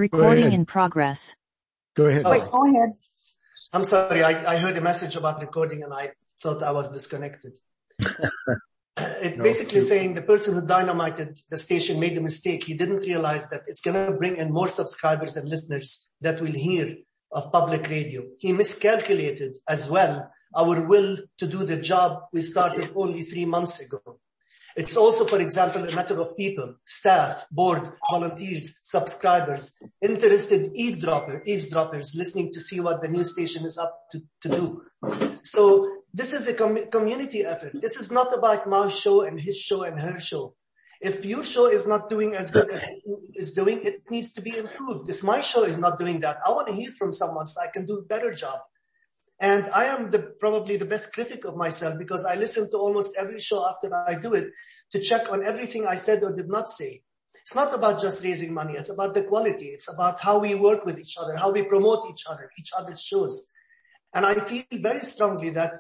Recording in progress. Go ahead. Wait, go ahead. I'm sorry, I heard a message about recording and I thought I was disconnected. Basically saying the person who dynamited the station made a mistake. He didn't realize that it's going to bring in more subscribers and listeners that will hear of public radio. He miscalculated as well our will to do the job we started only 3 months ago. It's also, for example, a matter of people, staff, board, volunteers, subscribers, interested eavesdroppers listening to see what the news station is up to do. So this is a community effort. This is not about my show and his show and her show. If your show is not doing as good as it is doing, it needs to be improved. If my show is not doing that, I want to hear from someone so I can do a better job. And I am probably the best critic of myself because I listen to almost every show after I do it to check on everything I said or did not say. It's not about just raising money. It's about the quality. It's about how we work with each other, how we promote each other's shows. And I feel very strongly that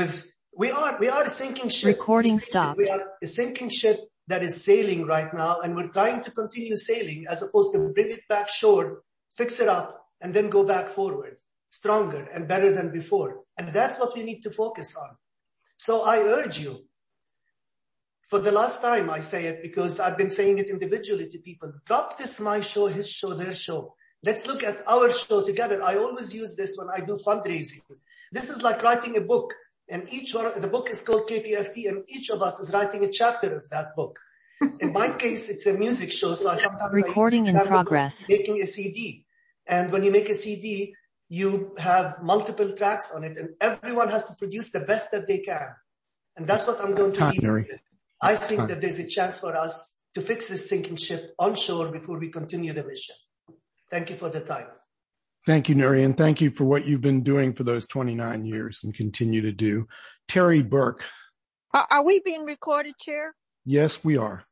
we are a sinking ship. Recording stopped. We are a sinking ship that is sailing right now, and we're trying to continue sailing as opposed to bring it back shore, fix it up, and then go back forward, stronger and better than before. And that's what we need to focus on. So I urge you, for the last time I say it because I've been saying it individually to people, drop this my show, his show, their show. Let's look at our show together. I always use this when I do fundraising. This is like writing a book, and the book is called KPFT, and each of us is writing a chapter of that book. In my case, it's a music show, so Recording in progress. Making a CD. And when you make a CD, you have multiple tracks on it, and everyone has to produce the best that they can. And that's what I'm going to do. I think that there's a chance for us to fix this sinking ship on shore before we continue the mission. Thank you for the time. Thank you, Nuri, and thank you for what you've been doing for those 29 years and continue to do. Terry Burke. Are we being recorded, Chair? Yes, we are.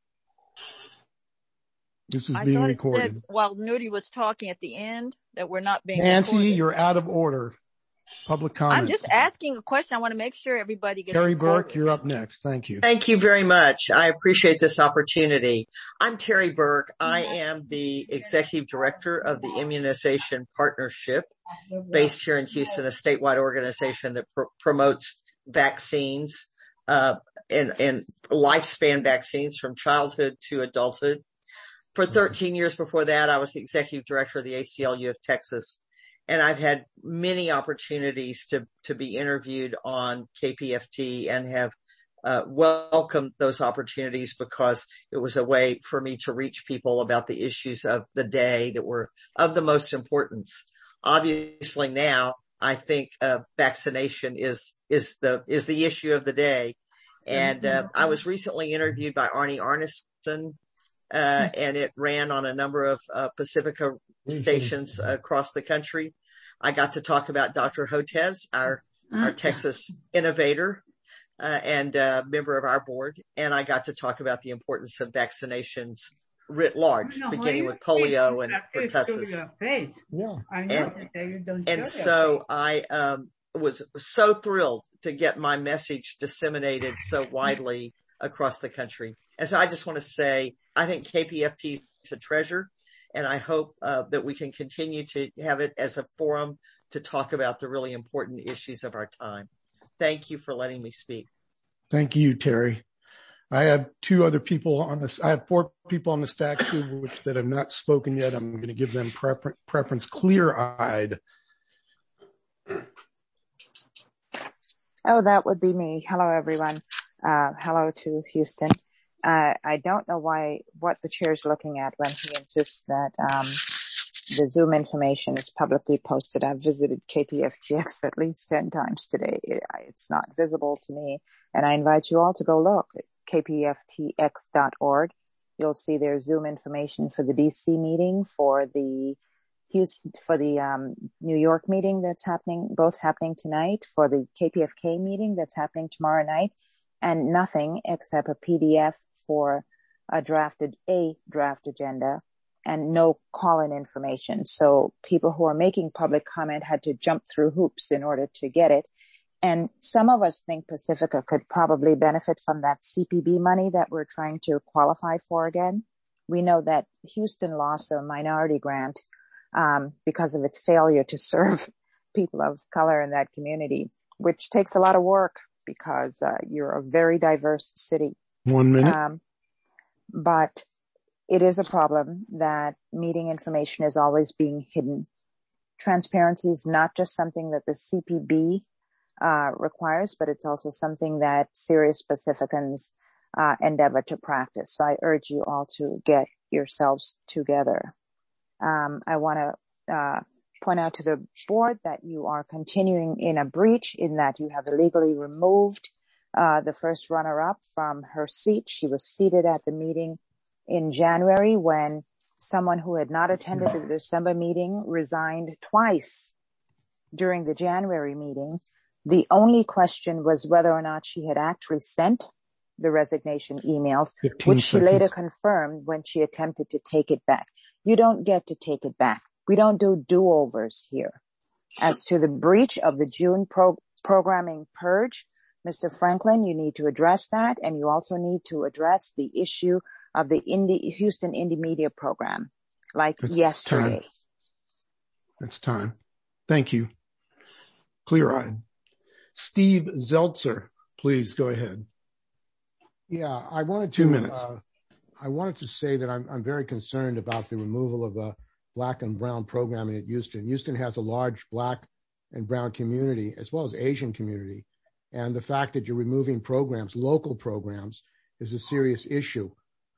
This is being recorded. Said, while Nuri was talking at the end, that we're not being Nancy, recorded. you're out of order. Public comment. I'm just asking a question. I want to make sure everybody gets Terry recorded. Burke, you're up next. Thank you. Thank you very much. I appreciate this opportunity. I'm Terry Burke. I am the Executive Director of the Immunization Partnership based here in Houston, a statewide organization that promotes vaccines, and lifespan vaccines from childhood to adulthood. For 13 years before that, I was the Executive Director of the ACLU of Texas. And I've had many opportunities to be interviewed on KPFT and have welcomed those opportunities because it was a way for me to reach people about the issues of the day that were of the most importance. Obviously now I think vaccination is the issue of the day. And I was recently interviewed by Arnie Arneson, and it ran on a number of Pacifica stations across the country. I got to talk about Dr. Hotez, our Texas innovator, and member of our board. And I got to talk about the importance of vaccinations writ large, beginning with polio and pertussis. And so I was so thrilled to get my message disseminated so widely across the country. And so I just want to say, I think KPFT is a treasure, and I hope that we can continue to have it as a forum to talk about the really important issues of our time. Thank you for letting me speak. Thank you, Terry. I have two other people on this. I have 4 people on the stack too, that have not spoken yet. I'm going to give them preference. Clear-eyed. Oh, that would be me. Hello, everyone. Hello to Houston. I don't know what the chair's looking at when he insists that the Zoom information is publicly posted. I've visited KPFTX at least 10 times today. It's not visible to me, and I invite you all to go look at kpftx.org. You'll see there's Zoom information for the DC meeting, for the New York meeting that's happening, both happening tonight, for the KPFK meeting that's happening tomorrow night, and nothing except a PDF for a draft agenda and no call-in information. So people who are making public comment had to jump through hoops in order to get it. And some of us think Pacifica could probably benefit from that CPB money that we're trying to qualify for again. We know that Houston lost a minority grant because of its failure to serve people of color in that community, which takes a lot of work because you're a very diverse city. 1 minute. But it is a problem that meeting information is always being hidden. Transparency is not just something that the CPB requires, but it's also something that serious Pacificans endeavor to practice. So I urge you all to get yourselves together. I want to point out to the board that you are continuing in a breach in that you have illegally removed the first runner-up from her seat. She was seated at the meeting in January when someone who had not attended the December meeting resigned twice during the January meeting. The only question was whether or not she had actually sent the resignation emails, which she later confirmed when she attempted to take it back. You don't get to take it back. We don't do do-overs here. As to the breach of the June programming purge, Mr. Franklin, you need to address that, and you also need to address the issue of the Houston Indie Media program, like yesterday. It's time. Thank you. Clear-eyed. Steve Zeltzer, please go ahead. Yeah, I wanted to. 2 minutes. I wanted to say that I'm very concerned about the removal of the black and brown programming at Houston. Houston has a large black and brown community as well as Asian community. And the fact that you're removing programs, local programs, is a serious issue.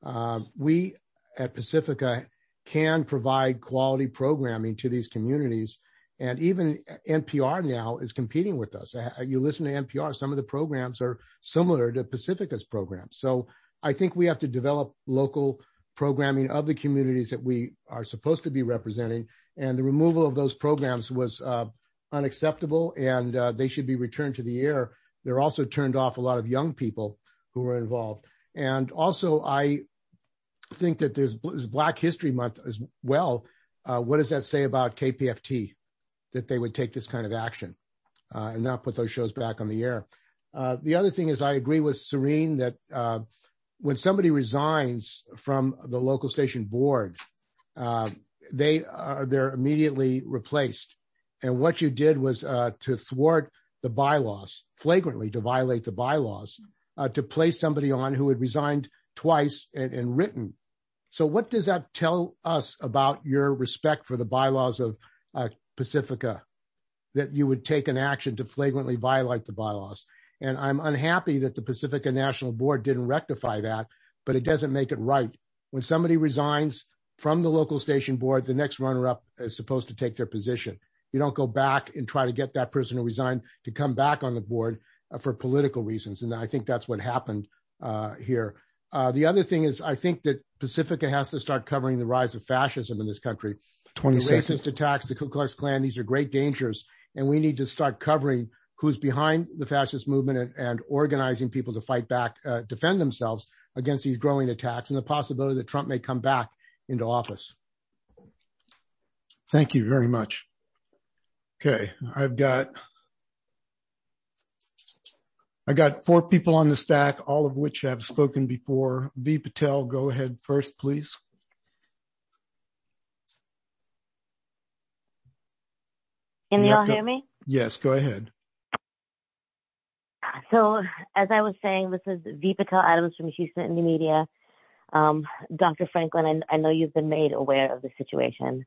We at Pacifica can provide quality programming to these communities. And even NPR now is competing with us. You listen to NPR, some of the programs are similar to Pacifica's programs. So I think we have to develop local programming of the communities that we are supposed to be representing. And the removal of those programs was unacceptable, and they should be returned to the air. They're also turned off a lot of young people who were involved. And also, I think that there's Black History Month as well. What does that say about KPFT, that they would take this kind of action and not put those shows back on the air? The other thing is I agree with Serene that when somebody resigns from the local station board, they're immediately replaced. And what you did was to thwart the bylaws, flagrantly to violate the bylaws, to place somebody on who had resigned twice and written. So what does that tell us about your respect for the bylaws of Pacifica, that you would take an action to flagrantly violate the bylaws? And I'm unhappy that the Pacifica National Board didn't rectify that, but it doesn't make it right. When somebody resigns from the local station board, the next runner-up is supposed to take their position. You don't go back and try to get that person who resigned to come back on the board for political reasons. And I think that's what happened here. The other thing is I think that Pacifica has to start covering the rise of fascism in this country. 20 the seconds. Racist attacks, the Ku Klux Klan, these are great dangers. And we need to start covering who's behind the fascist movement and organizing people to fight back, defend themselves against these growing attacks and the possibility that Trump may come back into office. Thank you very much. Okay, I've got 4 people on the stack, all of which have spoken before. V. Patel, go ahead first, please. Can you all hear me? Yes, go ahead. So, as I was saying, this is V. Patel Adams from Houston Indie Media. Dr. Franklin, I know you've been made aware of the situation.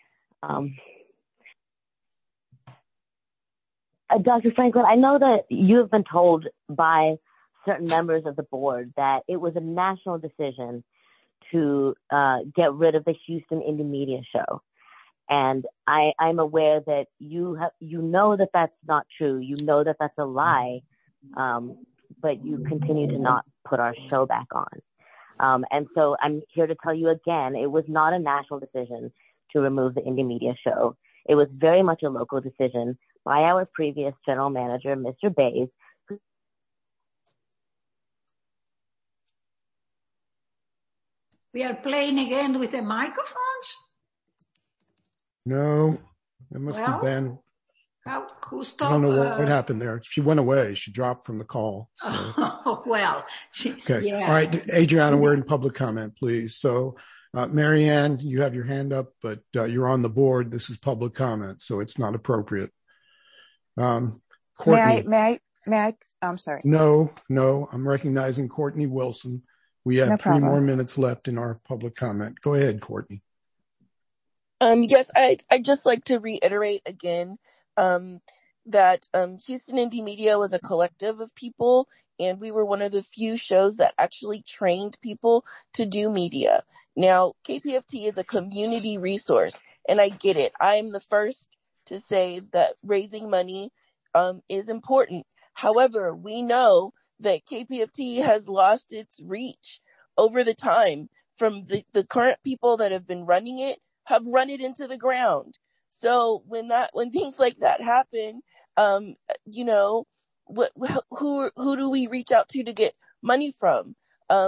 Dr. Franklin, I know that you have been told by certain members of the board that it was a national decision to get rid of the Houston Indie Media show. And I'm aware that you know that that's not true. You know that that's a lie, but you continue to not put our show back on. And so I'm here to tell you again, it was not a national decision to remove the Indie Media show. It was very much a local decision by our previous general manager, Mr. Bays. We are playing again with the microphones? No, it must be Ben. Who stopped? I don't know what happened there. She went away. She dropped from the call. So. Oh, well. Okay. Yeah. All right. Adriana, we're in public comment, please. So Marianne, you have your hand up, but you're on the board. This is public comment, so it's not appropriate. Courtney. May I? I'm sorry. No, I'm recognizing Courtney Wilson. We have 3 more minutes left in our public comment. Go ahead, Courtney. Yes, I'd just like to reiterate again, that, Houston Indie Media was a collective of people, and we were one of the few shows that actually trained people to do media. Now, KPFT is a community resource, and I get it. I am the first to say that raising money, is important. However, we know that KPFT has lost its reach over the time from the current people that have been running it have run it into the ground. So when things like that happen, who do we reach out to get money from?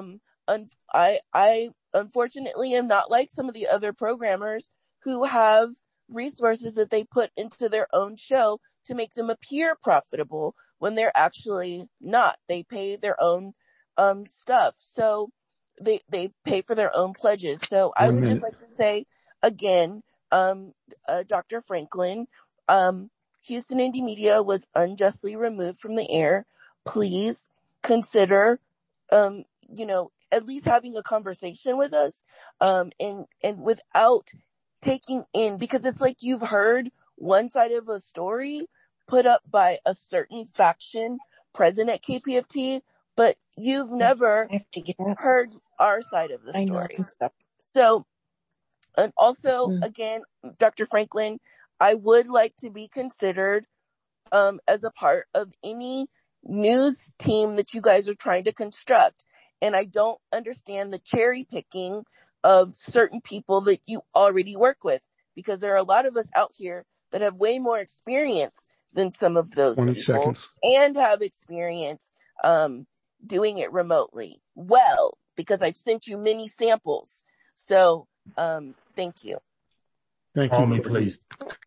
I unfortunately am not like some of the other programmers who have resources that they put into their own show to make them appear profitable when they're actually not. They pay their own stuff. So they pay for their own pledges. So I would just like to say again, Dr. Franklin, Houston Indie Media was unjustly removed from the air. Please consider, at least having a conversation with us, and without taking in, because it's like you've heard one side of a story put up by a certain faction present at KPFT, but you've never heard our side of the story. So, and also, again, Dr. Franklin, I would like to be considered as a part of any news team that you guys are trying to construct. And I don't understand the cherry picking of certain people that you already work with, because there are a lot of us out here that have way more experience than some of those people and have experience doing it remotely well, because I've sent you many samples. So thank you. Thank you. Call me, please.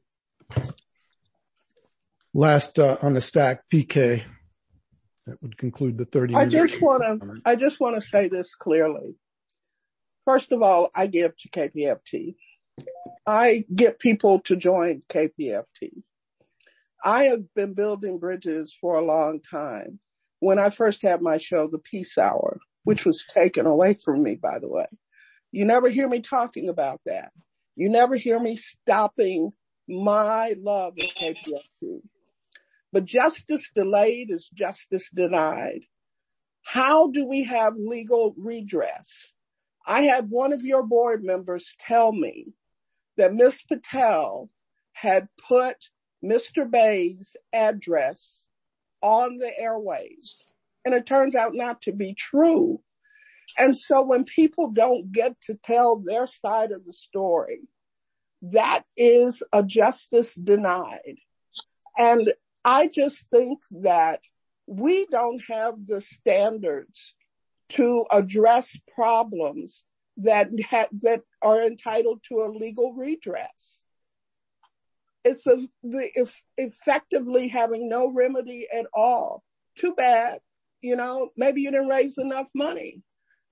Last on the stack, PK. That would conclude the 30 minutes. I just want to say this clearly. First of all, I give to KPFT. I get people to join KPFT. I have been building bridges for a long time. When I first had my show, The Peace Hour, which was taken away from me, by the way, you never hear me talking about that. You never hear me stopping my love of KPFT. But justice delayed is justice denied. How do we have legal redress? I had one of your board members tell me that Ms. Patel had put Mr. Bay's address on the airways, and it turns out not to be true. And so when people don't get to tell their side of the story, that is a justice denied. And I just think that we don't have the standards to address problems that are entitled to a legal redress. It's effectively having no remedy at all. Too bad. Maybe you didn't raise enough money.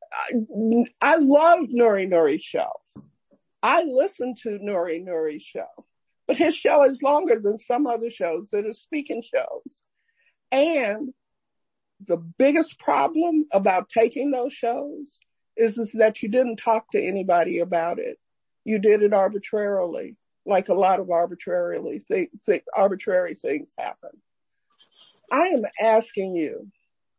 I love Nuri Nuri's show. I listen to Nuri Nuri's show, but his show is longer than some other shows that are speaking shows. And the biggest problem about taking those shows is that you didn't talk to anybody about it. You did it arbitrarily, like a lot of arbitrary things happen. I am asking you,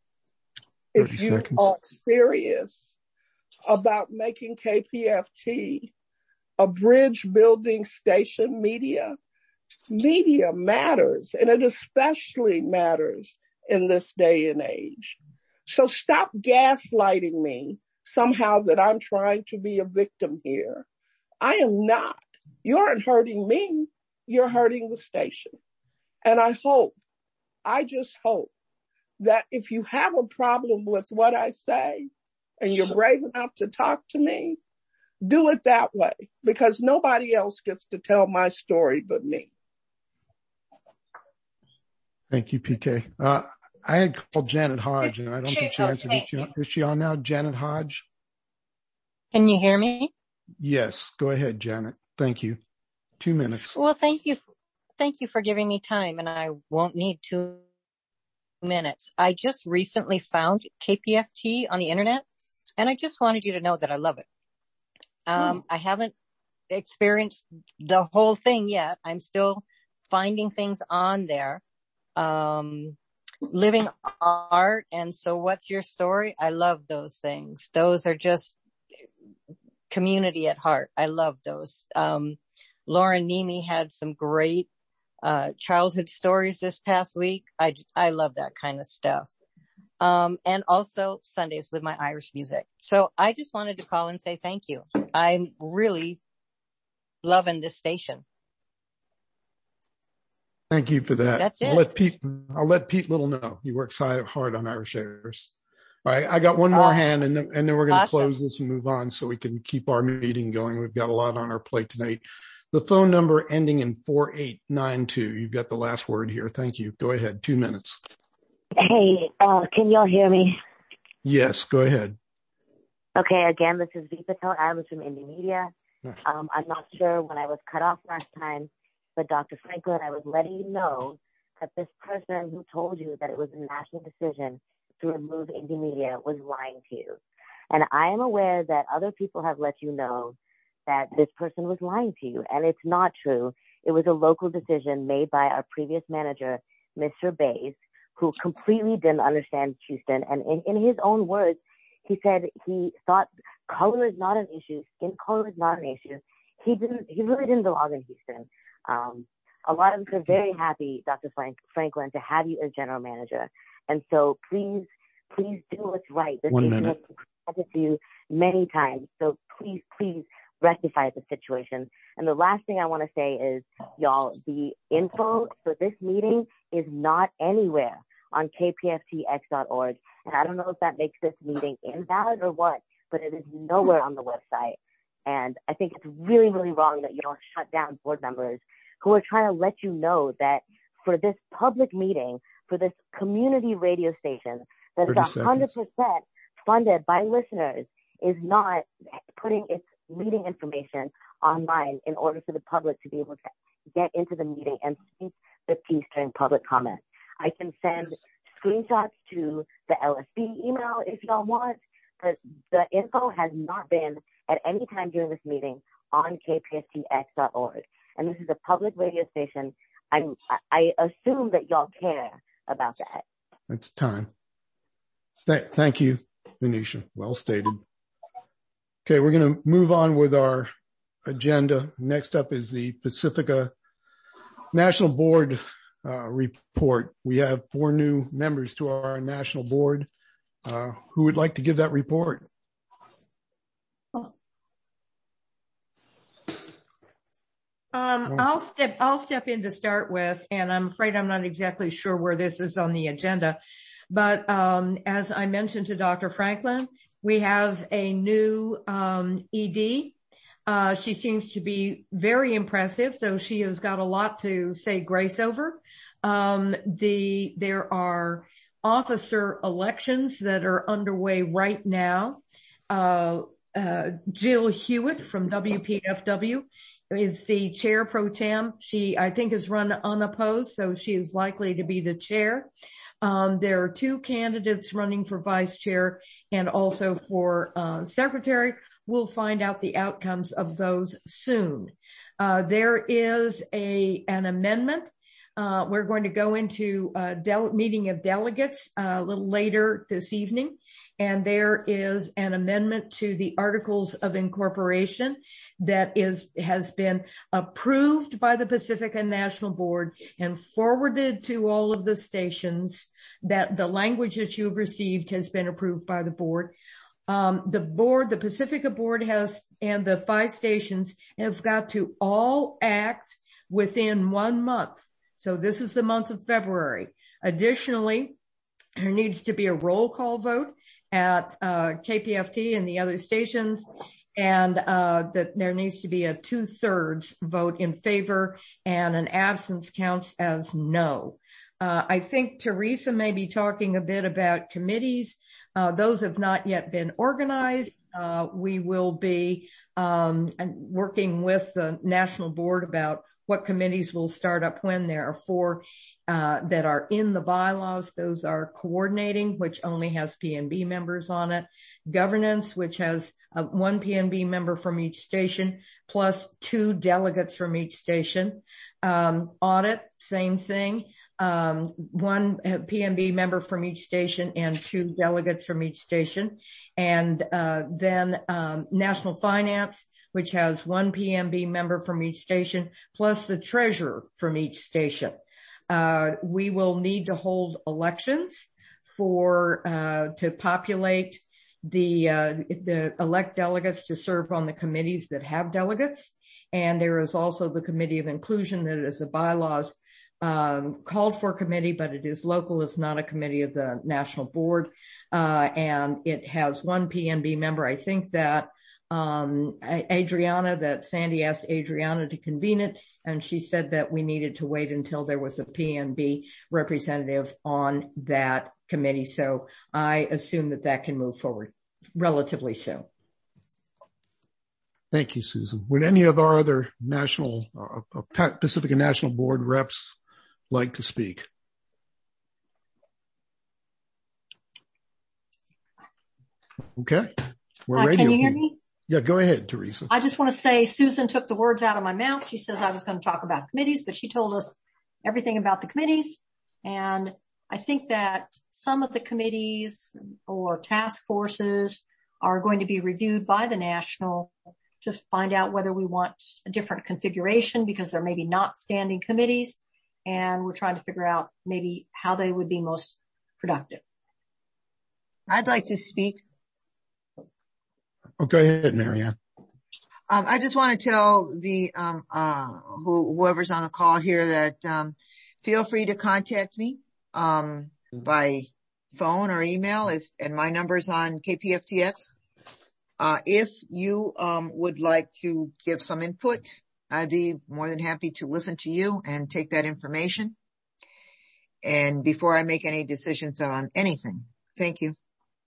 if you are serious about making KPFT a bridge building station, media matters, and it especially matters in this day and age. So stop gaslighting me somehow that I'm trying to be a victim here. I am not. You aren't hurting me. You're hurting the station. And I just hope that if you have a problem with what I say and you're brave enough to talk to me, do it that way, because nobody else gets to tell my story but me. Thank you, PK. I had called Janet Hodge, and I don't think she answered. Is she on now, Janet Hodge? Can you hear me? Yes, go ahead, Janet. Thank you. 2 minutes. Well, thank you. Thank you for giving me time, and I won't need 2 minutes. I just recently found KPFT on the internet, and I just wanted you to know that I love it. I haven't experienced the whole thing yet. I'm still finding things on there. Living art and So What's Your Story? I love those things. Those are just community at heart. I love those. Lauren Nemi had some great childhood stories this past week. I love that kind of stuff. And also Sundays with my Irish music. So I just wanted to call and say thank you. I'm really loving this station. Thank you for that. That's it. I'll let Pete Little know. He works hard on Irish Airs. All right. I got one more hand and then we're going to close this and move on so we can keep our meeting going. We've got a lot on our plate tonight. The phone number ending in 4892. You've got the last word here. Thank you. Go ahead. 2 minutes. Hey, can y'all hear me? Yes, go ahead. Okay, again, this is V. Patel Adams from Indie Media. I'm not sure when I was cut off last time, but Dr. Franklin, I was letting you know that this person who told you that it was a national decision to remove Indie Media was lying to you. And I am aware that other people have let you know that this person was lying to you, and it's not true. It was a local decision made by our previous manager, Mr. Bays, who completely didn't understand Houston. And in his own words, he said he thought color is not an issue, skin color is not an issue. He really didn't belong in Houston. A lot of us are very happy, Dr. Franklin, to have you as general manager. And so please do what's right. This 1 minute. has been to you many times. So please rectify the situation. And the last thing I want to say is, y'all, the info for this meeting is not anywhere on kpftx.org. And I don't know if that makes this meeting invalid or what, but it is nowhere on the website. And I think it's really, really wrong that you don't shut down board members who are trying to let you know that for this public meeting, for this community radio station that is 100% funded by listeners, is not putting its meeting information online in order for the public to be able to get into the meeting and speak the piece during public comment. I can send screenshots to the LSB email if y'all want, but the info has not been at any time during this meeting on kpftx.org. And this is a public radio station. I assume that y'all care about that. It's time. Thank you, Venetia. Well stated. Okay, we're going to move on with our agenda. Next up is the Pacifica National Board report. We have 4 new members to our national board. Who would like to give that report? I'll step in to start with, and I'm afraid I'm not exactly sure where this is on the agenda, but as I mentioned to Dr. Franklin, we have a new ED. She seems to be very impressive, though she has got a lot to say grace over. There are officer elections that are underway right now. Jill Hewitt from WPFW is the chair pro tem. She, I think, is run unopposed, so she is likely to be the chair. There are 2 candidates running for vice chair and also for secretary. We'll find out the outcomes of those soon. There is an amendment. We're going to go into a meeting of delegates a little later this evening, and there is an amendment to the Articles of Incorporation that has been approved by the Pacifica National Board and forwarded to all of the stations. That the language that you've received has been approved by the board. The Pacifica board and the 5 stations have got to all act within 1 month. So this is the month of February. Additionally, there needs to be a roll call vote at KPFT and the other stations, and that there needs to be a 2/3 vote in favor, and an absence counts as no. I think Teresa may be talking a bit about committees. Those have not yet been organized. we will be working with the national board about what committees will start up when. There are 4 that are in the bylaws. Those are coordinating, which only has PNB members on it. Governance, which has 1 PNB member from each station, plus 2 delegates from each station. Audit, same thing. 1 PNB member from each station and 2 delegates from each station. And then National Finance, which has 1 PNB member from each station, plus the treasurer from each station. We will need to hold elections to populate the elect delegates to serve on the committees that have delegates. And there is also the Committee of Inclusion that is a bylaws called for committee, but it is local. It's not a committee of the national board. And it has 1 PNB member. I think that Sandy asked Adriana to convene it, and she said that we needed to wait until there was a PNB representative on that committee. So I assume that can move forward relatively soon. Thank you, Susan. Would any of our other national, Pacifica National Board reps like to speak? Okay. We're ready. Can you hear me? Yeah, go ahead, Teresa. I just want to say Susan took the words out of my mouth. She says I was going to talk about committees, but she told us everything about the committees. And I think that some of the committees or task forces are going to be reviewed by the national to find out whether we want a different configuration, because they're maybe not standing committees. And we're trying to figure out maybe how they would be most productive. I'd like to speak. Oh, go ahead, Marianne. I just want to tell the whoever's on the call here that feel free to contact me by phone or email, and my number's on KPFTX. If you would like to give some input, I'd be more than happy to listen to you and take that information. And before I make any decisions on anything, thank you.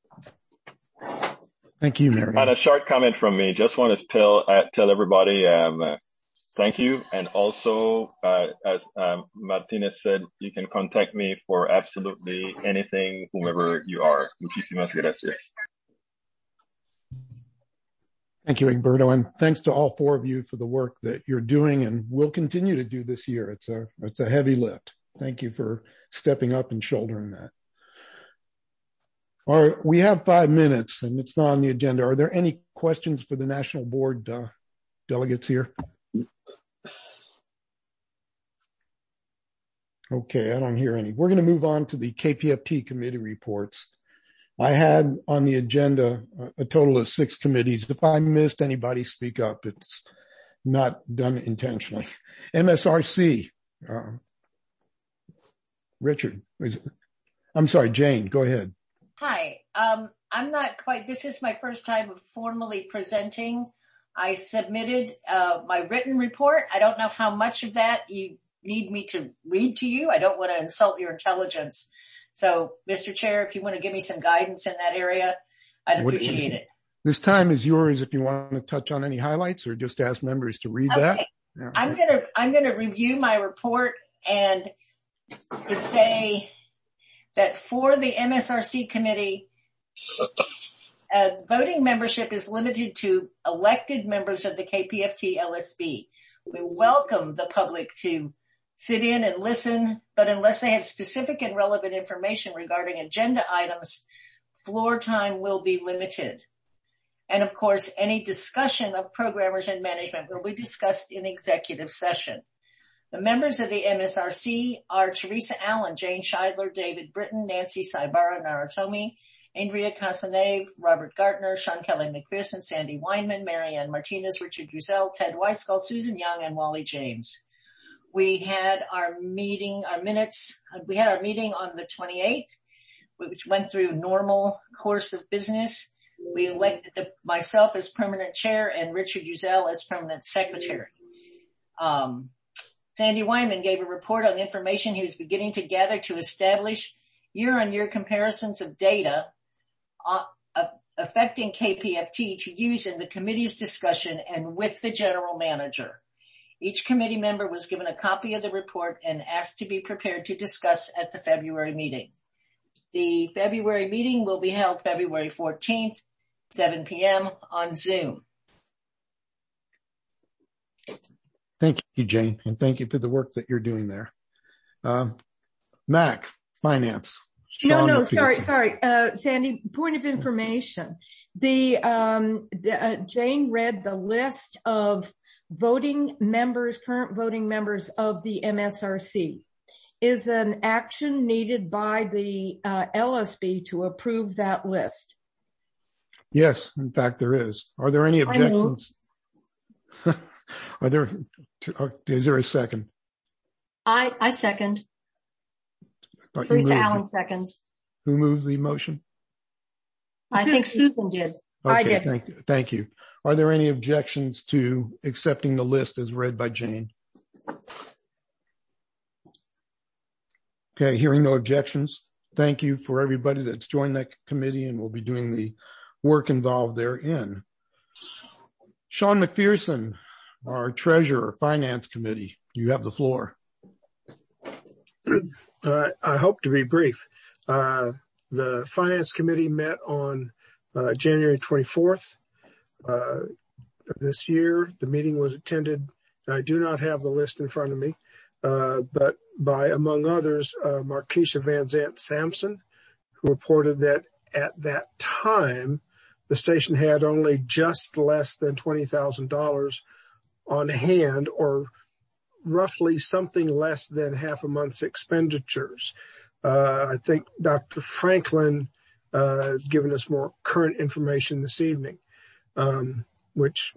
Thank you, Mary. And a short comment from me. Just want to tell everybody thank you. And also, as Martinez said, you can contact me for absolutely anything, whomever you are. Muchísimas gracias. Thank you, Egberto, and thanks to all 4 of you for the work that you're doing and will continue to do this year. It's a heavy lift. Thank you for stepping up and shouldering that. All right, we have 5 minutes, and it's not on the agenda. Are there any questions for the National Board delegates here? Okay, I don't hear any. We're going to move on to the KPFT committee reports. I had on the agenda a total of 6 committees. If I missed anybody, speak up. It's not done intentionally. MSRC, Richard. I'm sorry, Jane, go ahead. Hi. I'm not quite, this is my first time of formally presenting. I submitted my written report. I don't know how much of that you need me to read to you. I don't want to insult your intelligence. So, Mr. Chair, if you want to give me some guidance in that area, I'd appreciate it. This time is yours if you want to touch on any highlights or just ask members to read that. Yeah. I'm going to review my report and to say that for the MSRC committee, voting membership is limited to elected members of the KPFT LSB. We welcome the public to sit in and listen, but unless they have specific and relevant information regarding agenda items, floor time will be limited. And of course, any discussion of programmers and management will be discussed in executive session. The members of the MSRC are Teresa Allen, Jane Scheidler, David Britton, Nancy Saibara Naratomi, Andrea Casanave, Robert Gartner, Sean Kelly McPherson, Sandy Weinman, Marianne Martinez, Richard Druzel, Ted Weisskall, Susan Young, and Wally James. We had our meeting on the 28th, which went through normal course of business. We elected myself as permanent chair and Richard Druzel as permanent secretary. Sandy Weinman gave a report on the information he was beginning to gather to establish year-on-year comparisons of data affecting KPFT to use in the committee's discussion and with the general manager. Each committee member was given a copy of the report and asked to be prepared to discuss at the February meeting. The February meeting will be held February 14th, 7 p.m. on Zoom. Thank you, Jane, and thank you for the work that you're doing there. Mac, Finance. No, sorry, Sandy, point of information. Jane read the list of current voting members of the MSRC. Is an action needed by the LSB to approve that list? Yes, in fact, there is. Are there any objections? Is there a second? I second. Teresa Allen seconds. Who moved the motion? I think Susan did. Okay, I did. Thank you. Are there any objections to accepting the list as read by Jane? Okay, hearing no objections. Thank you for everybody that's joined that committee and will be doing the work involved therein. Sean McPherson, our treasurer, Finance Committee, you have the floor. I hope to be brief. The Finance Committee met on January 24th of this year. The meeting was attended. I do not have the list in front of me, but by, among others, Markeisha Van Zant Sampson, who reported that at that time, the station had only just less than $20,000 on hand, or roughly something less than half a month's expenditures. I think Dr. Franklin has given us more current information this evening, which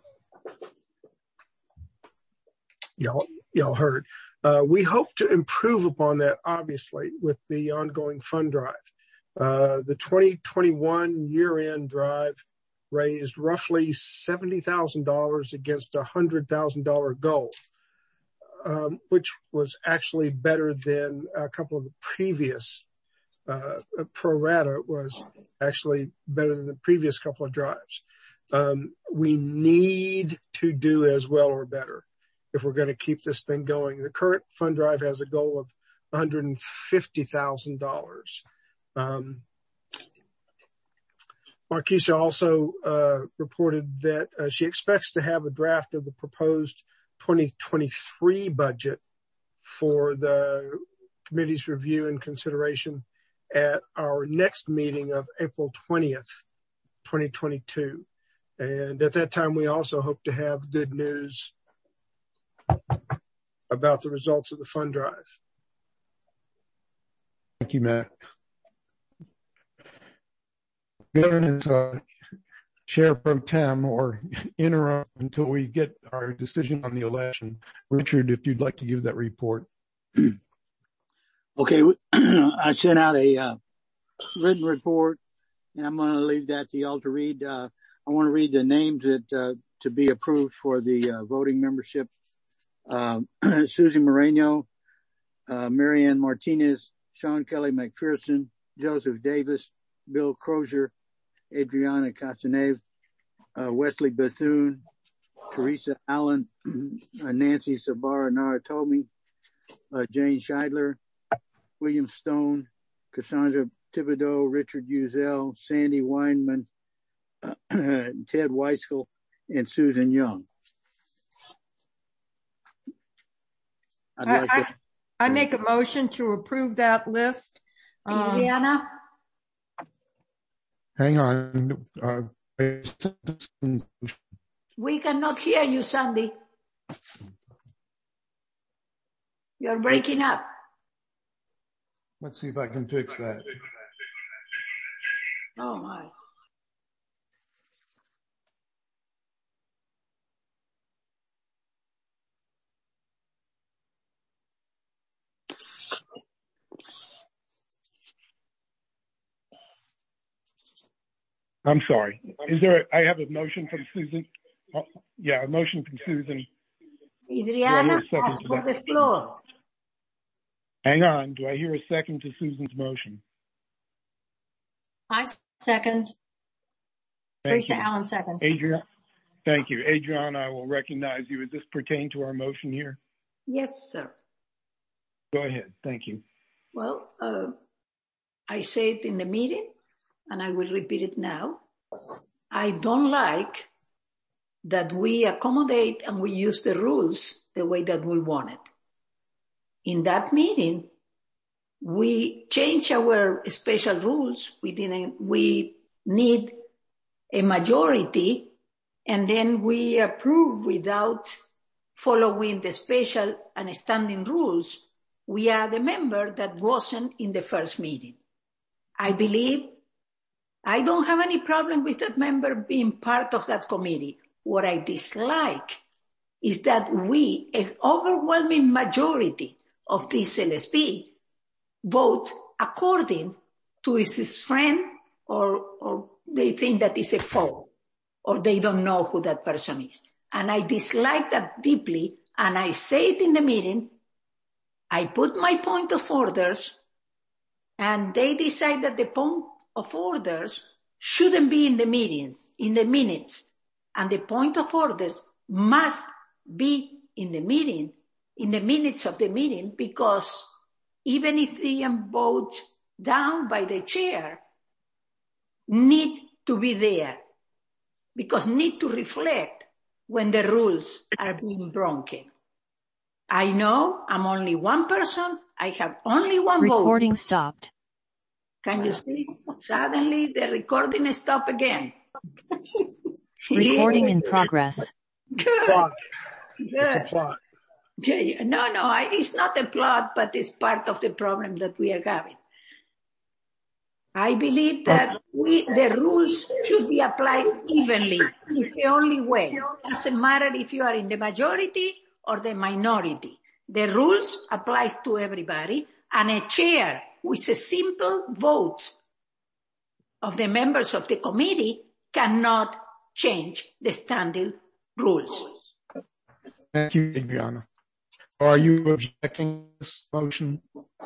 y'all heard. We hope to improve upon that, obviously, with the ongoing fund drive. The 2021 year-end drive raised roughly $70,000 against a $100,000 goal, which was actually better than a couple of the previous, pro rata was actually better than the previous couple of drives. We need to do as well or better if we're going to keep this thing going. The current fund drive has a goal of $150,000. Markeisha also reported that she expects to have a draft of the proposed 2023 budget for the committee's review and consideration at our next meeting of April 20th, 2022. And at that time, we also hope to have good news about the results of the fund drive. Thank you, Matt. Governance Chair Pro Tem, or interim until we get our decision on the election. Richard, if you'd like to give that report. Okay, I sent out a written report, and I'm going to leave that to y'all to read. I want to read the names that to be approved for the voting membership. Susie Moreno, Marianne Martinez, Sean Kelly McPherson, Joseph Davis, Bill Crozier, Adriana Castaneve, Wesley Bethune, Teresa Allen, Nancy Sabara Naratomi, Jane Scheidler, William Stone, Cassandra Thibodeau, Richard Uzel, Sandy Weinman, Ted Weiskell, and Susan Young. I make a motion to approve that list. Adriana? Hang on. We cannot hear you, Sandy. You're breaking up. Let's see if I can fix that. Oh my. I'm sorry. I have a motion from Susan. A motion from Susan. Adriana, ask for the floor. Hang on. Do I hear a second to Susan's motion? I second. Teresa Allen, second. Thank you. Adriana, I will recognize you. Does this pertain to our motion here? Yes, sir. Go ahead. Thank you. Well, I said in the meeting, and I will repeat it now. I don't like that we accommodate and we use the rules the way that we want it. In that meeting, we changed our special rules. We need a majority, and then we approve without following the special and standing rules. We are the member that wasn't in the first meeting. I believe I don't have any problem with that member being part of that committee. What I dislike is that we, an overwhelming majority of this LSP, vote according to his friend, or they think that is a foe, or they don't know who that person is. And I dislike that deeply, and I say it in the meeting. I put my point of orders, and they decide that the point of orders shouldn't be in the meetings, in the minutes, and the point of orders must be in the meeting, in the minutes of the meeting, because even if they are voted down by the chair, need to be there, because need to reflect when the rules are being broken. I know I'm only one person. I have only one vote. Recording stopped. Can you see? Suddenly the recording stopped again. Recording in progress. Good. Plot. Good. It's a plot. Okay. No, it's not a plot, but it's part of the problem that we are having. I believe that the rules should be applied evenly. It's the only way. It doesn't matter if you are in the majority or the minority. The rules applies to everybody, and a chair with a simple vote of the members of the committee cannot change the standing rules. Thank you, Adriana. Are you objecting to this motion?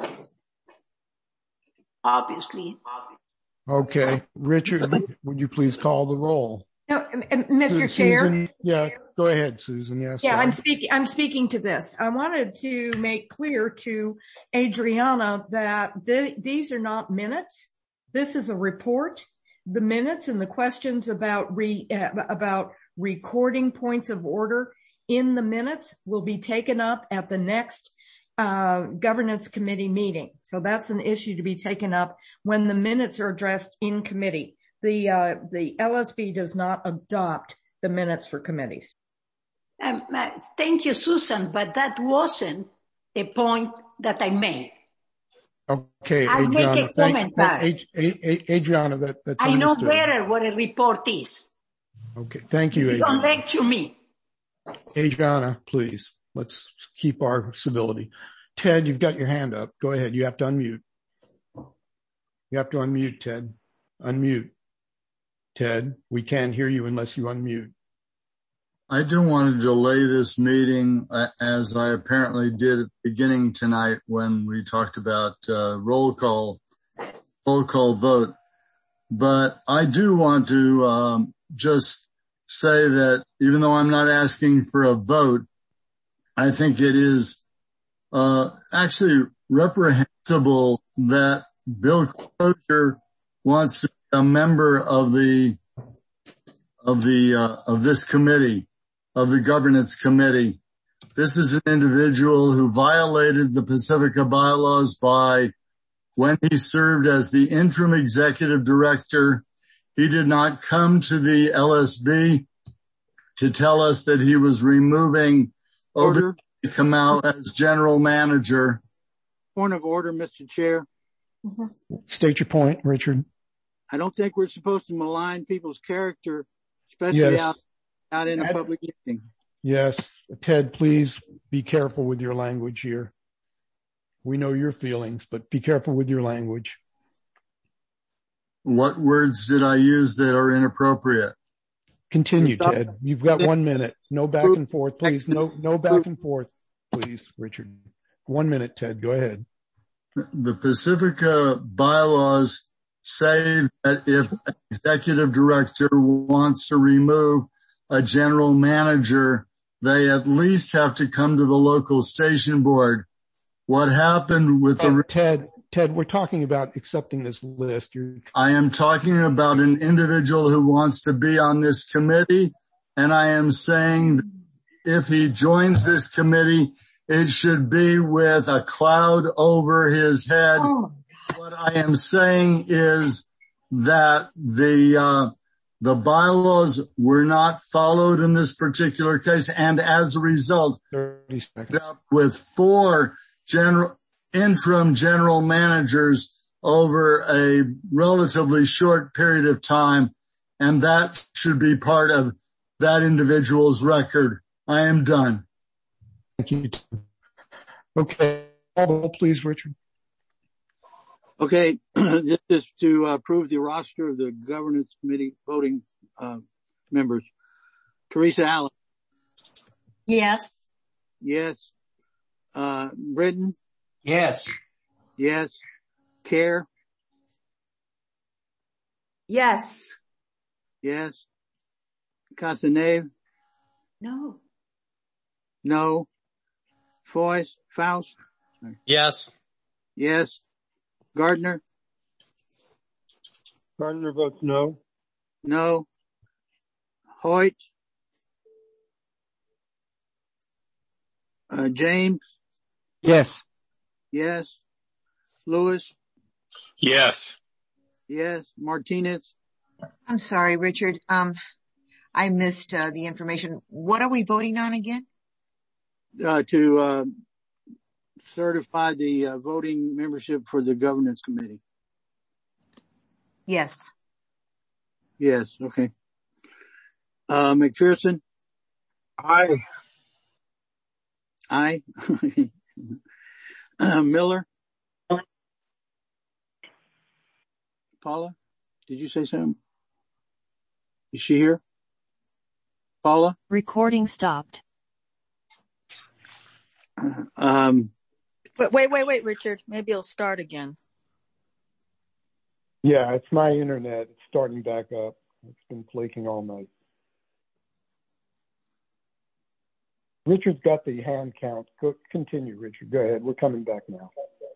Obviously. Okay. Richard, would you please call the roll? No, Mr. Chair. Susan, yeah, go ahead, Susan. Yes. Yeah, I'm speaking to this. I wanted to make clear to Adriana that these are not minutes. This is a report. The minutes and the questions about recording points of order in the minutes will be taken up at the next governance committee meeting. So that's an issue to be taken up when the minutes are addressed in committee. The LSB does not adopt the minutes for committees. Thank you, Susan, but that wasn't a point that I made. Okay, I'll Adriana. make a comment back. Adriana, that's I know understood. better what a report is. Okay, thank you, You don't Adriana. lecture me. Adriana, please, let's keep our civility. Ted, you've got your hand up. Go ahead. You have to unmute. You have to unmute, Ted. Unmute. Ted, we can't hear you unless you unmute. I don't want to delay this meeting as I apparently did at the beginning tonight when we talked about roll call vote. But I do want to just say that even though I'm not asking for a vote, I think it is actually reprehensible that Bill Crozier wants to be a member of this committee, of the governance committee. This is an individual who violated the Pacifica bylaws by when he served as the interim executive director. He did not come to the LSB to tell us that he was removing Obi Kamau as general manager. Point of order, Mr. Chair. State your point, Richard. I don't think we're supposed to malign people's character, especially out in a public meeting. Yes. Ted, please be careful with your language here. We know your feelings, but be careful with your language. What words did I use that are inappropriate? Continue, Ted. You've got 1 minute. No back and forth, please. No back and forth, please, Richard. 1 minute, Ted. Go ahead. The Pacifica bylaws say that if an executive director wants to remove a general manager, they at least have to come to the local station board. What happened with Ted, we're talking about accepting this list. I am talking about an individual who wants to be on this committee, and I am saying if he joins this committee, it should be with a cloud over his head. What I am saying is that the bylaws were not followed in this particular case, and as a result, with 4 interim general managers over a relatively short period of time, and that should be part of that individual's record. I am done. Thank you. Okay, call the roll, please, Richard. Okay, this is to approve the roster of the governance committee voting members. Teresa Allen. Yes. Yes. Britton. Yes. Yes. Care. Yes. Yes. Casanave. No. No. Faust. Yes. Yes. Gardner. Gardner votes no. No. Hoyt. James. Yes. Yes. Lewis. Yes. Yes. Martinez. I'm sorry, Richard. I missed the information. What are we voting on again? To certify the voting membership for the governance committee. Yes. Yes. Okay. McPherson. Aye. Aye. Miller. Paula, did you say something? Is she here? Paula? Recording stopped. Wait, Richard. Maybe it'll start again. Yeah, it's my internet. It's starting back up. It's been flaking all night. Richard's got the hand count. Continue, Richard. Go ahead. We're coming back now.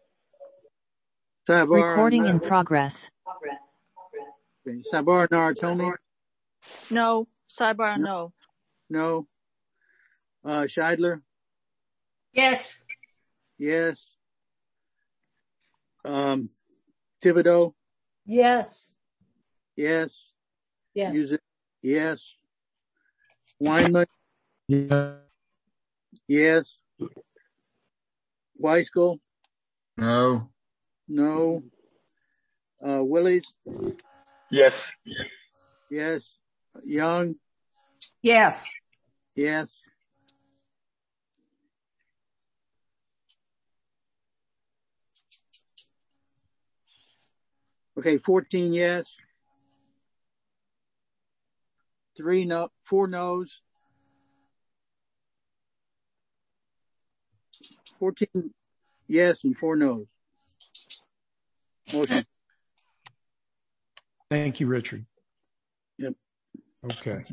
Sabar, Recording in progress. Okay. Sabar Naratoni? No. Sabar, no. No. Scheidler? Yes. Yes. Thibodeau? Yes. Yes. Yes. Music? Yes. Weinman? Yeah. Yes. Weiskell? No. No. Willis? Yes. Yes. Young? Yes. Yes. Okay, 14 yes. 4 no's. 14 yes and 4 no's. Motion. Thank you, Richard. Yep. Okay.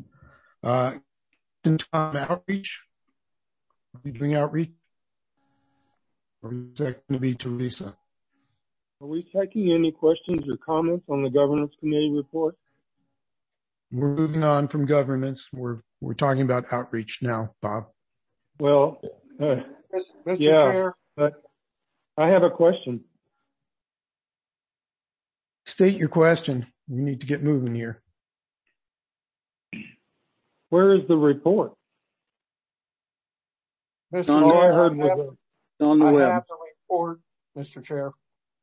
Outreach? Are we doing outreach? Or is that going to be Teresa? Are we taking any questions or comments on the governance committee report? We're moving on from governance. We're talking about outreach now, Bob. Well, Mr. yeah, Chair. but I have a question. State your question. We need to get moving here. Where is the report? All I heard was on the web. I have the report, Mr. Chair.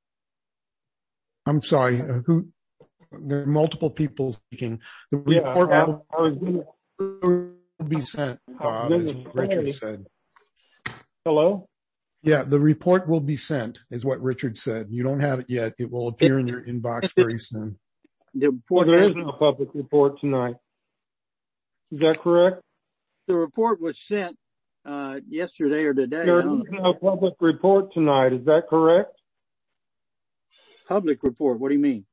I'm sorry. There are multiple people speaking. The report will be sent, Bob, as Richard said. Hello? Yeah, the report will be sent, is what Richard said. You don't have it yet. It will appear in your inbox very soon. The report there is no public report tonight. Is that correct? The report was sent yesterday or today. There is no public report tonight. Is that correct? Public report? What do you mean?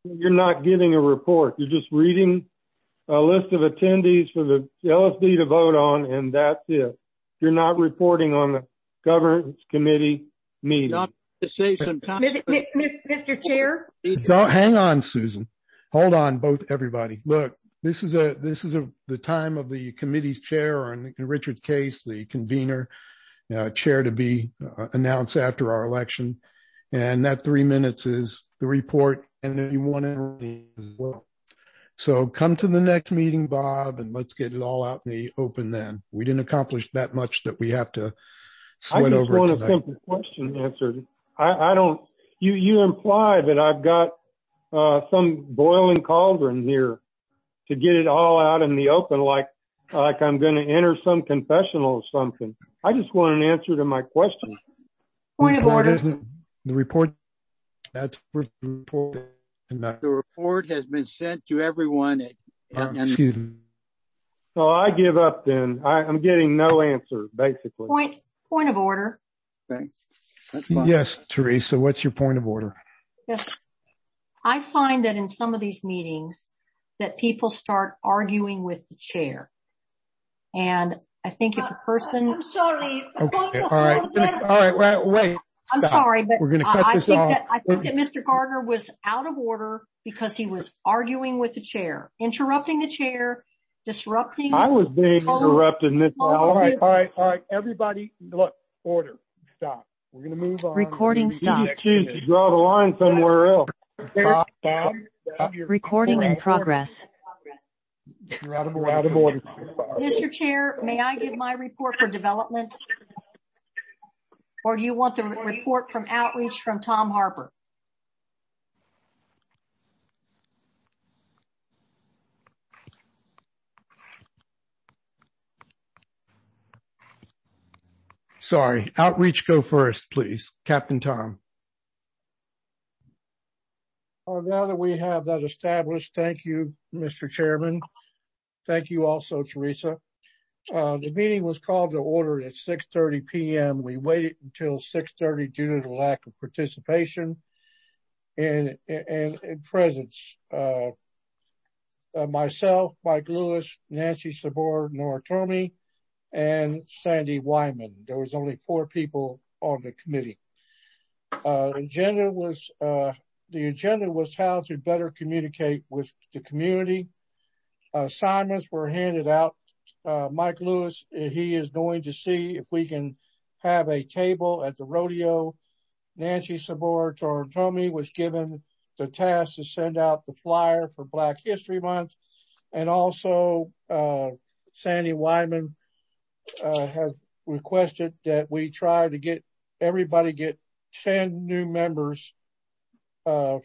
you're not getting a report. You're just reading a list of attendees for the LSB to vote on, and that's it. You're not reporting on the governance committee meeting. Not to save some time. Mr. Chair? Hang on, Susan. Hold on, everybody. Look, this is the time of the committee's chair, or in Richard's case, the convener, chair to be announced after our election. And that 3 minutes is the report, and then you want to as well. So come to the next meeting, Bob, and let's get it all out in the open then. We didn't accomplish that much that we have to sweat over it tonight. I just want a simple question answered. I don't, you imply that I've got some boiling cauldron here to get it all out in the open, like I'm going to enter some confessional or something. I just want an answer to my question. Point of order. The report, that's the report. The report has been sent to everyone. Excuse me. So I give up then. I'm getting no answer, basically. Point of order. Okay. That's fine. Yes, Teresa, what's your point of order? Yes. I find that in some of these meetings that people start arguing with the chair. And I think if a person... I'm sorry. Okay. All right. Wait. I'm sorry, but we're going to cut this off. I think that Mr. Gardner was out of order because he was arguing with the chair, interrupting the chair, disrupting. I was being interrupted, Ms. All right. Everybody, look, order. Stop. We're going to move on. Recording stopped. You choose to draw the line somewhere else. Stop. Recording in progress. You're out of order. Mr. Chair, may I give my report for development? Or do you want the report from outreach from Tom Harper? Sorry. Outreach, go first, please. Captain Tom. Now that we have that established, thank you, Mr. Chairman. Thank you also, Teresa. The meeting was called to order at 6:30 p.m. We waited until 6:30 due to the lack of participation and presence. Myself, Mike Lewis, Nancy Sabor, Nora Tomey, and Sandy Wyman. There was only 4 people on the committee. The agenda was how to better communicate with the community. Assignments were handed out. Mike Lewis, he is going to see if we can have a table at the rodeo. Nancy Sabor Toratomi was given the task to send out the flyer for Black History Month. And also, Sandy Wyman has requested that we try to get 10 new members for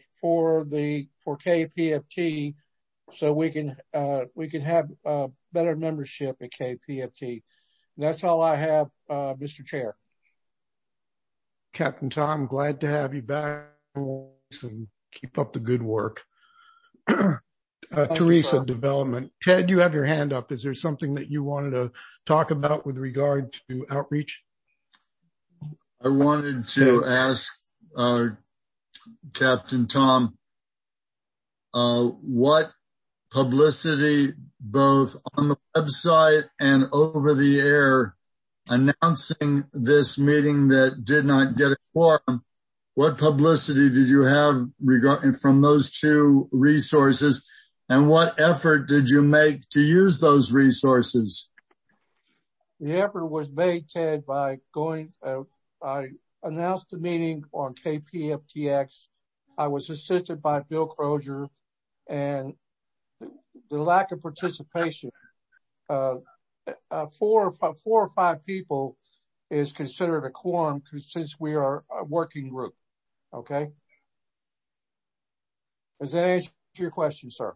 KPFT, so we can have better membership at KPFT. And that's all I have, Mr. Chair. Captain Tom, glad to have you back and keep up the good work. Teresa, you, development. Ted, you have your hand up. Is there something that you wanted to talk about with regard to outreach? I wanted to ask Captain Tom what publicity, both on the website and over the air, announcing this meeting that did not get a quorum. What publicity did you have from those 2 resources, and what effort did you make to use those resources? The effort was made, Ted, by I announced the meeting on KPFTX. I was assisted by Bill Crozier, and the lack of participation, 4 or 5 people is considered a quorum since we are a working group. Okay? Does that answer your question, sir?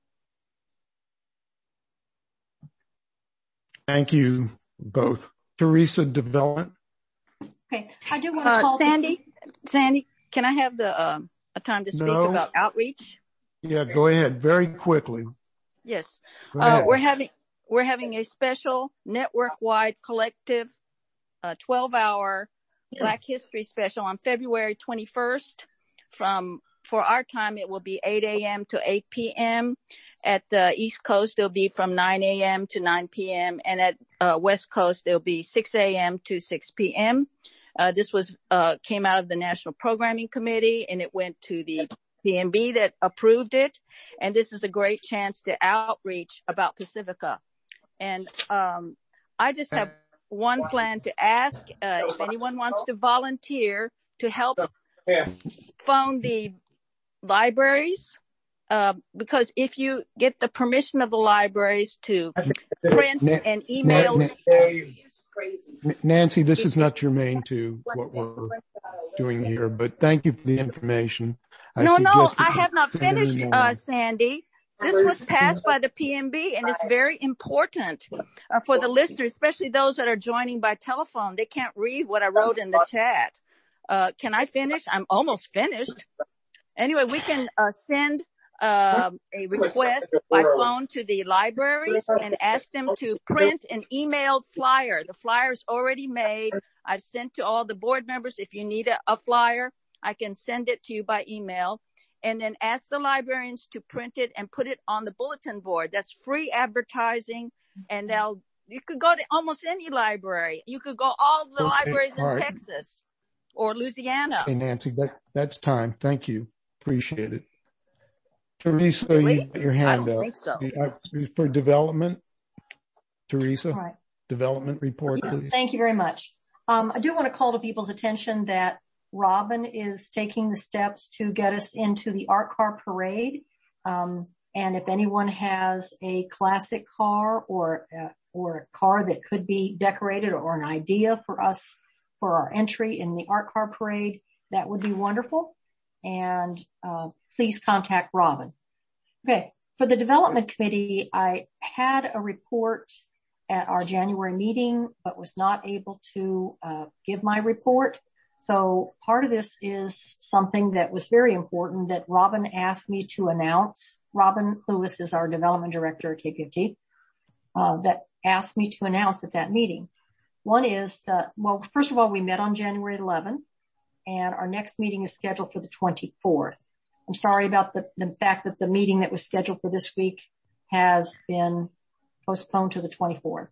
Thank you both. Teresa, development. Okay. I do want to call Sandy, can I have a time to speak about outreach? Yeah, go ahead. Very quickly. Yes. We're having a special network-wide collective 12-hour Black History special on February 21st from for our time, it will be 8 a.m. to 8 p.m. At the East Coast, it'll be from 9 a.m. to 9 p.m. And at West Coast, it'll be 6 a.m. to 6 p.m. This came out of the National Programming Committee, and it went to the PMB that approved it. And this is a great chance to outreach about Pacifica. And I just have one plan to ask if anyone wants to volunteer to help phone the libraries, because if you get the permission of the libraries to print and email. Nancy, this is not germane to what we're doing here, but thank you for the information. No, I have not finished, Sandy. This was passed by the PMB, and it's very important for the listeners, especially those that are joining by telephone. They can't read what I wrote in the chat. Can I finish? I'm almost finished. Anyway, we can send a request by phone to the libraries and ask them to print an emailed flyer. The flyer is already made. I've sent to all the board members. If you need a flyer, I can send it to you by email. And then ask the librarians to print it and put it on the bulletin board. That's free advertising, and you could go to almost any library. You could go all the libraries in Texas or Louisiana. Hey, Nancy, that's time. Thank you. Appreciate it. Teresa, really? You got your hand up. I don't think so. For development, Teresa, right. Development report, yes, please. Thank you very much. I do want to call to people's attention that Robin is taking the steps to get us into the art car parade. And if anyone has a classic car or a car that could be decorated or an idea for us for our entry in the art car parade, that would be wonderful. And please contact Robin. Okay. For the development committee, I had a report at our January meeting, but was not able to give my report. So part of this is something that was very important that Robin asked me to announce. Robin Lewis is our development director at KPFT, that asked me to announce at that meeting. One is that, well, first of all, we met on January 11th, and our next meeting is scheduled for the 24th. I'm sorry about the fact that the meeting that was scheduled for this week has been postponed to the 24th.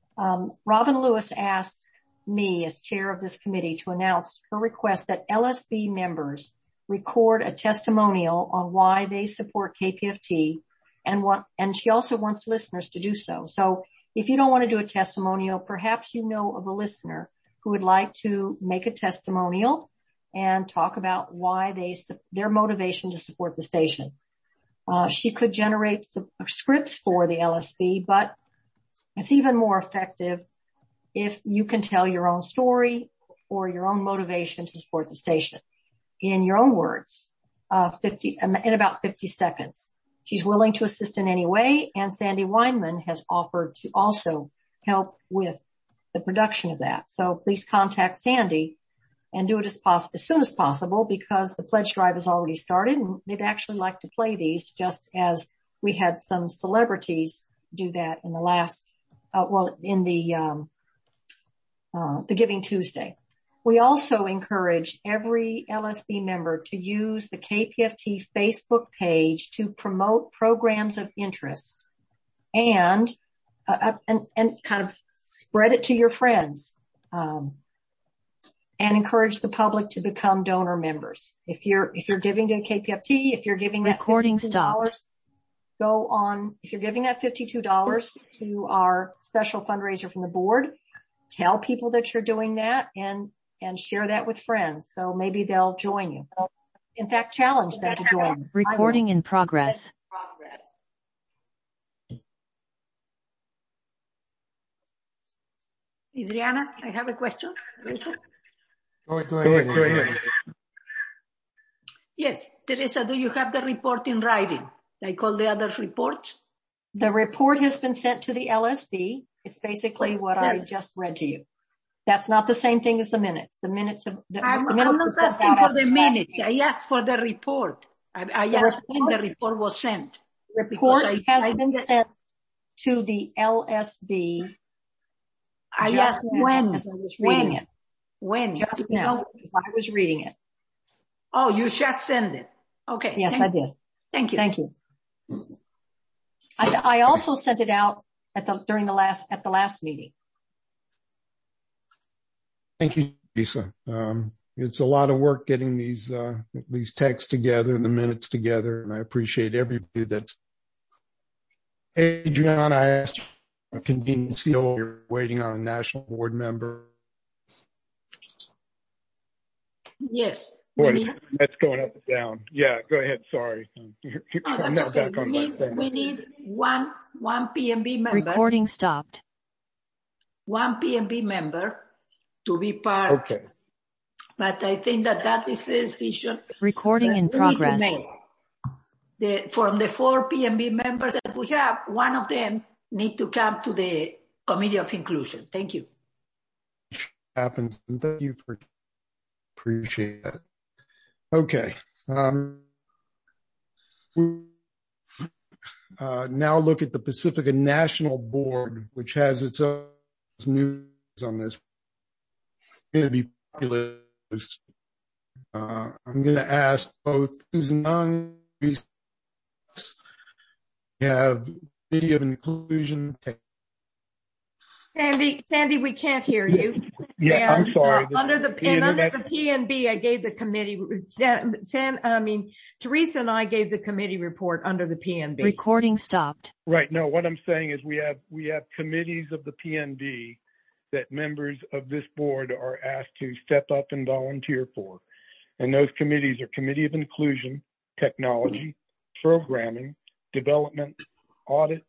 Robin Lewis asked me as chair of this committee to announce her request that LSB members record a testimonial on why they support KPFT, and she also wants listeners to do so. So if you don't want to do a testimonial, perhaps you know of a listener who would like to make a testimonial and talk about why their motivation to support the station. She could generate scripts for the LSB, but it's even more effective if you can tell your own story or your own motivation to support the station in your own words, in about 50 seconds. She's willing to assist in any way, and Sandy Weinman has offered to also help with the production of that. So please contact Sandy and do it as soon as possible, because the pledge drive has already started, and they'd actually like to play these, just as we had some celebrities do that in the last, in the Giving Tuesday. We also encourage every LSB member to use the KPFT Facebook page to promote programs of interest and kind of spread it to your friends, and encourage the public to become donor members. If you're giving to KPFT, if you're giving that $52, go on. If you're giving that $52 to our special fundraiser from the board, tell people that you're doing that and share that with friends. So maybe they'll join you. In fact, challenge them to join you. Recording in progress. Adriana, I have a question. Go ahead. Yes, Teresa, do you have the report in writing, like all the other reports? The report has been sent to the LSB. It's basically what I just read to you. That's not the same thing as the minutes. The minutes of I'm not asking for the minutes. I asked for the report. I asked when the report was sent. The report has been sent to the LSB. I asked when. As I was reading it. When? Just now, as I was reading it. Oh, you just sent it. Okay. Yes, I did. Thank you. Thank you. I also sent it out at the last meeting. Thank you, Lisa. It's a lot of work getting these texts together and the minutes together, and I appreciate everybody that's. Adriana, I asked you a convenience CO, you're waiting on a national board member. Yes. Boy, that's going up and down. Yeah, go ahead. Sorry. That's okay. We need one PMB member. Recording stopped. One PMB member to be part. Okay. But I think that is a decision. Recording in progress. From the 4 PMB members that we have, one of them need to come to the Committee of Inclusion. Thank you. Happens. And thank you for appreciate that. Okay. Now look at the Pacifica National Board, which has its own news on this. It's going to be popular. I'm going to ask both Susan Young, we have Committee of Inclusion. Sandy, we can't hear you. Yeah, and, I'm sorry. Under the PNB, I gave the committee. Teresa and I gave the committee report under the PNB. Recording stopped. Right. No, what I'm saying is we have committees of the PNB that members of this board are asked to step up and volunteer for. And those committees are Committee of Inclusion, Technology, Programming, Development, Audit,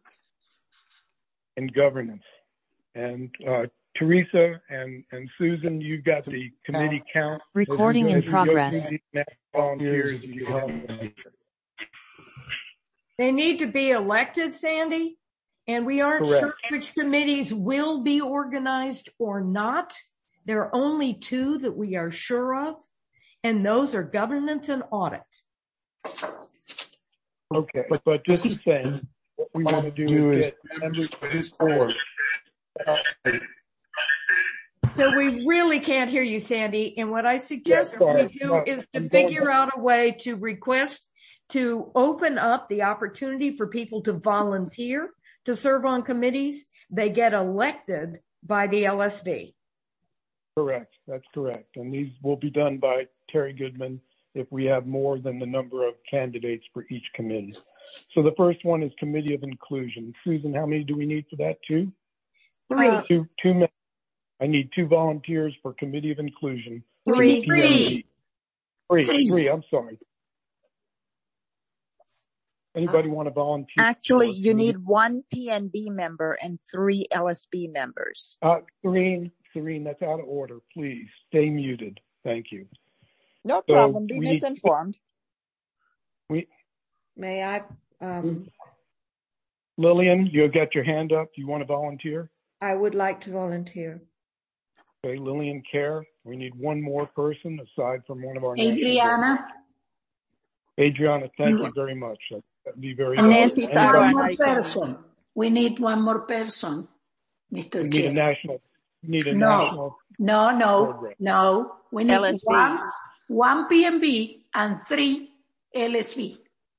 and Governance. And Teresa and Susan, you've got the committee count. Recording in progress. They need to be elected, Sandy, and we aren't Correct. sure which committees will be organized or not. There are only 2 that we are sure of, and those are governance and audit. Okay, but just the same, what we want to do is get members of this board. So we really can't hear you, Sandy. And what I suggest we do is to figure out a way to request to open up the opportunity for people to volunteer to serve on committees. They get elected by the LSB. Correct. That's correct. And these will be done by Terry Goodman if we have more than the number of candidates for each committee. So the first one is Committee of Inclusion. Susan, how many do we need for that? 2? 3. Two. I need 2 volunteers for Committee of Inclusion. 3. 3. I'm sorry. Anybody want to volunteer? Actually, you need 1 PNB member and 3 LSB members. Serene, that's out of order. Please stay muted. Thank you. No problem. Be misinformed. May I? Lillian, you got your hand up. Do you want to volunteer? I would like to volunteer. Okay, Lillian Kerr. We need 1 more person aside from one of our. Adriana, thank you very much. That'd be very. Nancy Sarah. We need 1 more person, Mr. We need a national. National. No. We need LSB. 1 PMB and 3 LSB.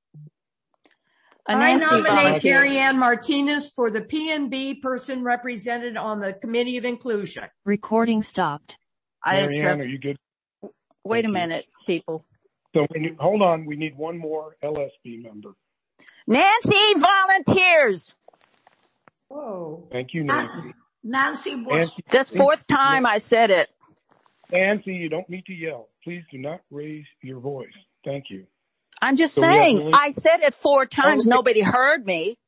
I nominate Terry Ann Martinez for the PNB person represented on the Committee of Inclusion. Recording stopped. Mary Ann, are you good? Wait a minute, people. So hold on. We need 1 more LSB member. Nancy volunteers. Whoa. Thank you, Nancy. Nancy was. That's 4th time I said it. Nancy, you don't need to yell. Please do not raise your voice. Thank you. I'm just saying, I said it 4 times. Nobody heard me.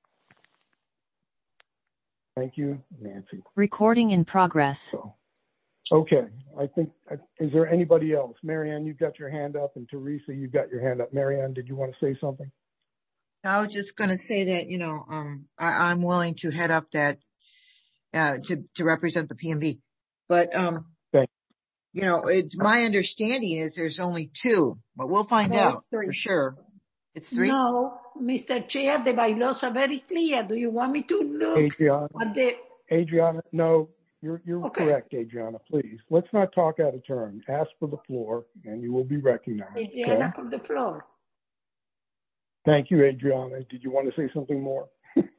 Thank you, Nancy. Recording in progress. Okay. Is there anybody else? Marianne, you've got your hand up, and Teresa, you've got your hand up. Marianne, did you want to say something? I was just going to say that, I'm willing to head up that, to represent the PNB, but, my understanding is there's only 2, but we'll find out for sure. It's 3? No, Mr. Chair, the bylaws are very clear. Do you want me to look Adriana, no, you're correct, Adriana, please. Let's not talk out of turn. Ask for the floor and you will be recognized. Adriana for the floor. Thank you, Adriana. Did you want to say something more?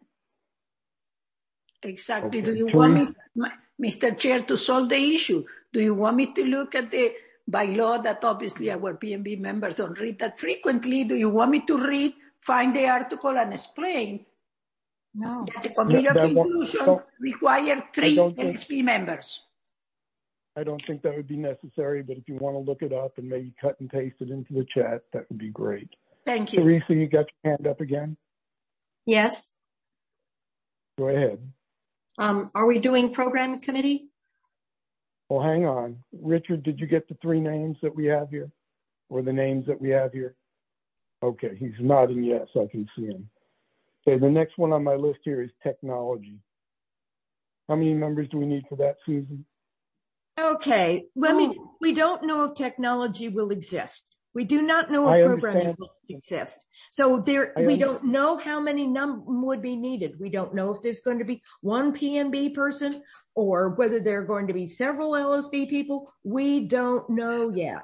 Exactly. Okay. Do you want me, Mr. Chair, to solve the issue? Do you want me to look at the bylaw that obviously our PNB members don't read that frequently? Do you want me to find the article and explain that the committee of inclusion requires 3 LSP members? I don't think that would be necessary, but if you want to look it up and maybe cut and paste it into the chat, that would be great. Thank you. Teresa, you got your hand up again? Yes. Go ahead. Are we doing program committee? Well, hang on. Richard, did you get the 3 names that we have here? Or the names that we have here? Okay, he's nodding yes, I can see him. Okay, the next one on my list here is technology. How many members do we need for that, Susan? Okay, we don't know if technology will exist. We do not know if programming will exist. So we don't know how many would be needed. We don't know if there's going to be 1 PNB person or whether there are going to be several LSB people. We don't know yet.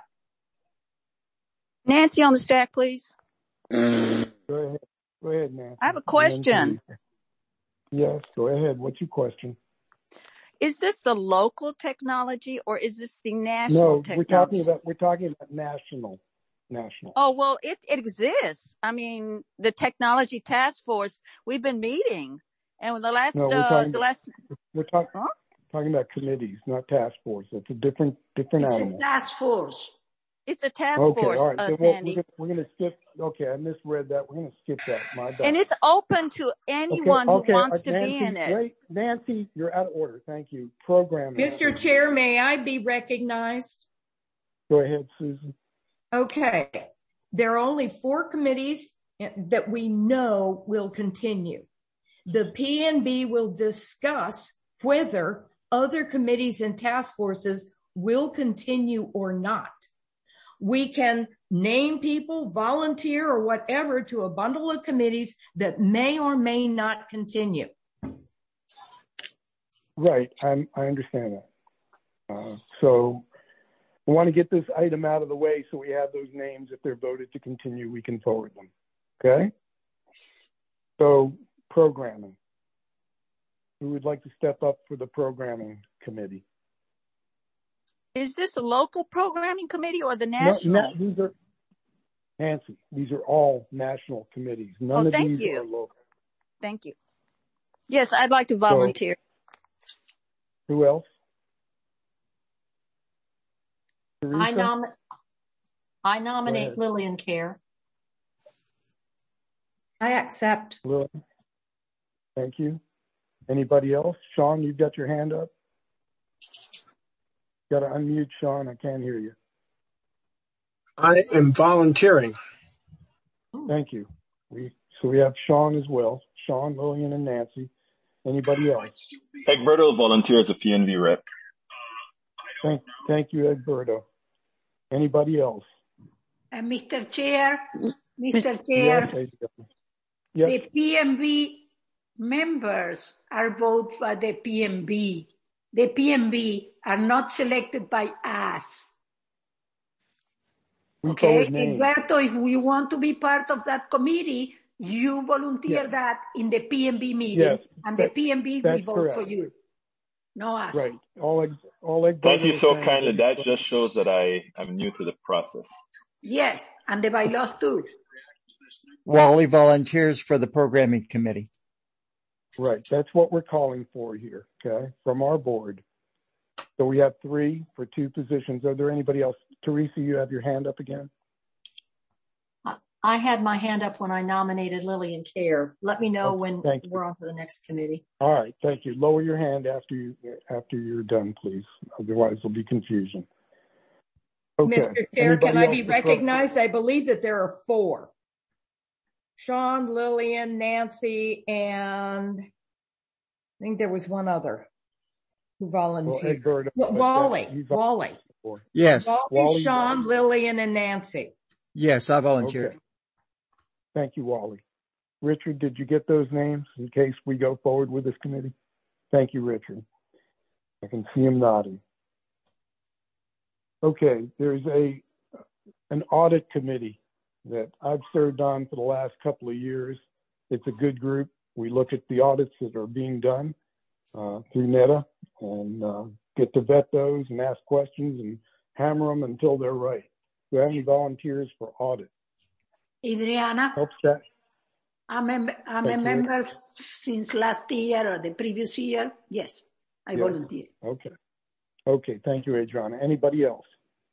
Nancy on the stack, please. Go ahead, Nancy. I have a question. Yes, go ahead. What's your question? Is this the local technology or is this the national technology? No, we're talking about national. Oh, well, it exists. I mean, the technology task force, we've been meeting. And we're talking about committees, not task force. It's a different animal. It's a task force. It's a task force, all right. Sandy. We're going to skip. Okay, I misread that. We're going to skip that. My bad. And it's open to anyone who wants to be in it. Wait, Nancy, you're out of order. Thank you. Programming. Mr. Chair, may I be recognized? Go ahead, Susan. Okay. There are only 4 committees that we know will continue. The PNB will discuss whether other committees and task forces will continue or not. We can name people, volunteer, or whatever to a bundle of committees that may or may not continue. Right. I understand that. So we want to get this item out of the way so we have those names. If they're voted to continue, we can forward them. Okay? So programming. Who would like to step up for the programming committee? Is this a local programming committee or the national? Nancy, these are all national committees. None of these are local. Thank you. Yes, I'd like to volunteer. Who else? I nominate Lillian Kerr. I accept. Lillian. Thank you. Anybody else? Sean, you've got your hand up. Got to unmute, Sean. I can't hear you. I am volunteering. Thank you. So we have Sean as well. Sean, Lillian, and Nancy. Anybody else? Egberto volunteer as a PNB rep. Thank you, Egberto. Anybody else? Mr. Chair, yes. The PNB members are voted by the PNB. The PNB are not selected by us. Okay, Egberto, if you want to be part of that committee, you volunteer that in the PNB meeting, and the PNB will vote for you. No us. Right. All Thank you so kindly. That just shows that I'm new to the process. Yes, and the bylaws too. Wally volunteers for the programming committee. Right. That's what we're calling for here, okay, from our board. So we have 3 for 2 positions. Are there anybody else? Teresa, you have your hand up again. I had my hand up when I nominated Lillian Kerr. Let me know when we're on to the next committee. All right. Thank you. Lower your hand after you're done, please. Otherwise, there'll be confusion. Okay. Mr. Chair, can I be recognized? I believe that there are 4. Sean, Lillian, Nancy, and I think there was one other who volunteered. Wally. Yes. Wally, Sean, Lillian, and Nancy. Yes, I volunteered. Okay. Thank you, Wally. Richard, did you get those names in case we go forward with this committee? Thank you, Richard. I can see him nodding. Okay, there's an audit committee that I've served on for the last couple of years. It's a good group. We look at the audits that are being done through NETA and get to vet those and ask questions and hammer them until they're right. Do you have any volunteers for audit? Adriana, Helps that. I'm a member since last year or the previous year. Yes, I volunteer. Okay. Okay. Thank you, Adriana. Anybody else?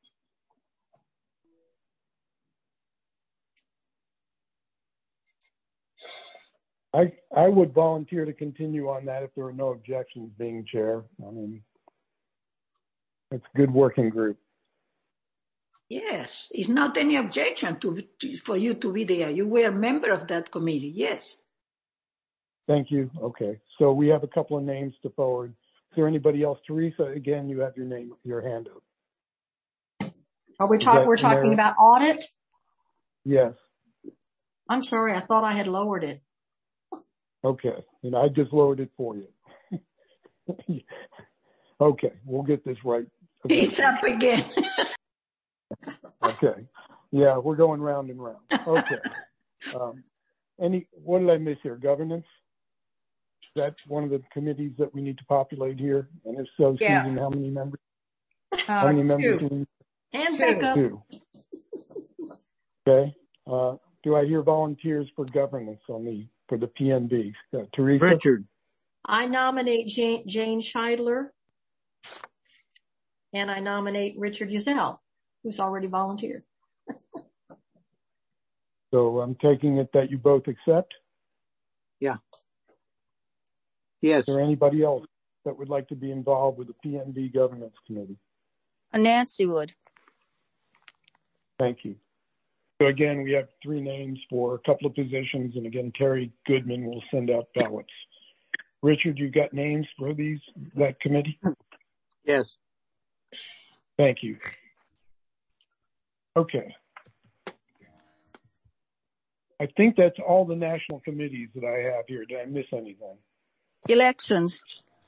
I would volunteer to continue on that if there are no objections, being chair. I mean, it's a good working group. Yes, it's not any objection for you to be there. You were a member of that committee, yes. Thank you. Okay, so we have a couple of names to forward. Is there anybody else? Teresa, again, you have your hand up. Are we we're talking about audit? Yes. I'm sorry, I thought I had lowered it. Okay, and I just lowered it for you. Okay, we'll get this right. He's up again. Okay. Yeah, we're going round and round. Okay. What did I miss here? Governance? That's one of the committees that we need to populate here. And if so, yes. Susan, how many members? How many members do we need? Hands back up. 2. Okay. Do I hear volunteers for governance for the PNB? Teresa? Richard. I nominate Jane Scheidler. And I nominate Richard Uzel, who's already volunteered. So I'm taking it that you both accept? Yeah. Yes. Is there anybody else that would like to be involved with the PNB Governance Committee? Nancy would. Thank you. So again, we have 3 names for a couple of positions, and again, Terry Goodman will send out ballots. Richard, you got names for that committee? Yes. Thank you. Okay. I think that's all the national committees that I have here. Did I miss anything? Elections.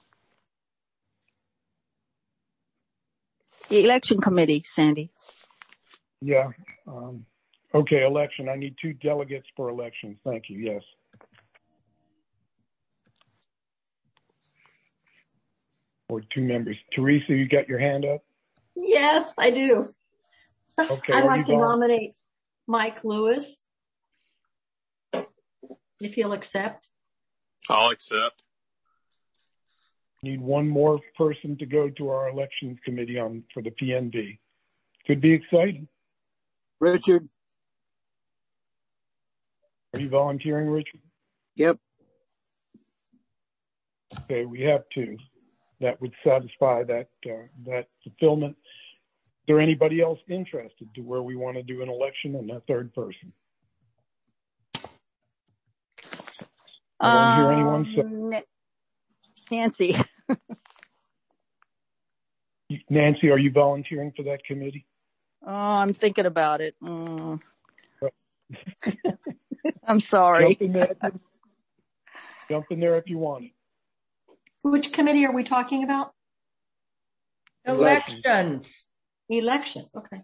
The election committee, Sandy. Yeah. Okay, election. I need 2 delegates for elections. Thank you. Yes. Or 2 members. Teresa, you got your hand up? Yes, I do. Okay. I'd like to nominate Mike Lewis, if he'll accept. I'll accept. Need 1 more person to go to our elections committee for the PNB. Could be exciting. Richard. Are you volunteering, Richard? Yep. Okay, we have 2. That would satisfy that fulfillment. Is there anybody else interested to where we want to do an election and a 3rd person? I don't hear anyone say. Nancy. Nancy, are you volunteering for that committee? Oh, I'm thinking about it. I'm sorry. Jump in there if you want it. Which committee are we talking about? Elections. Election. Okay.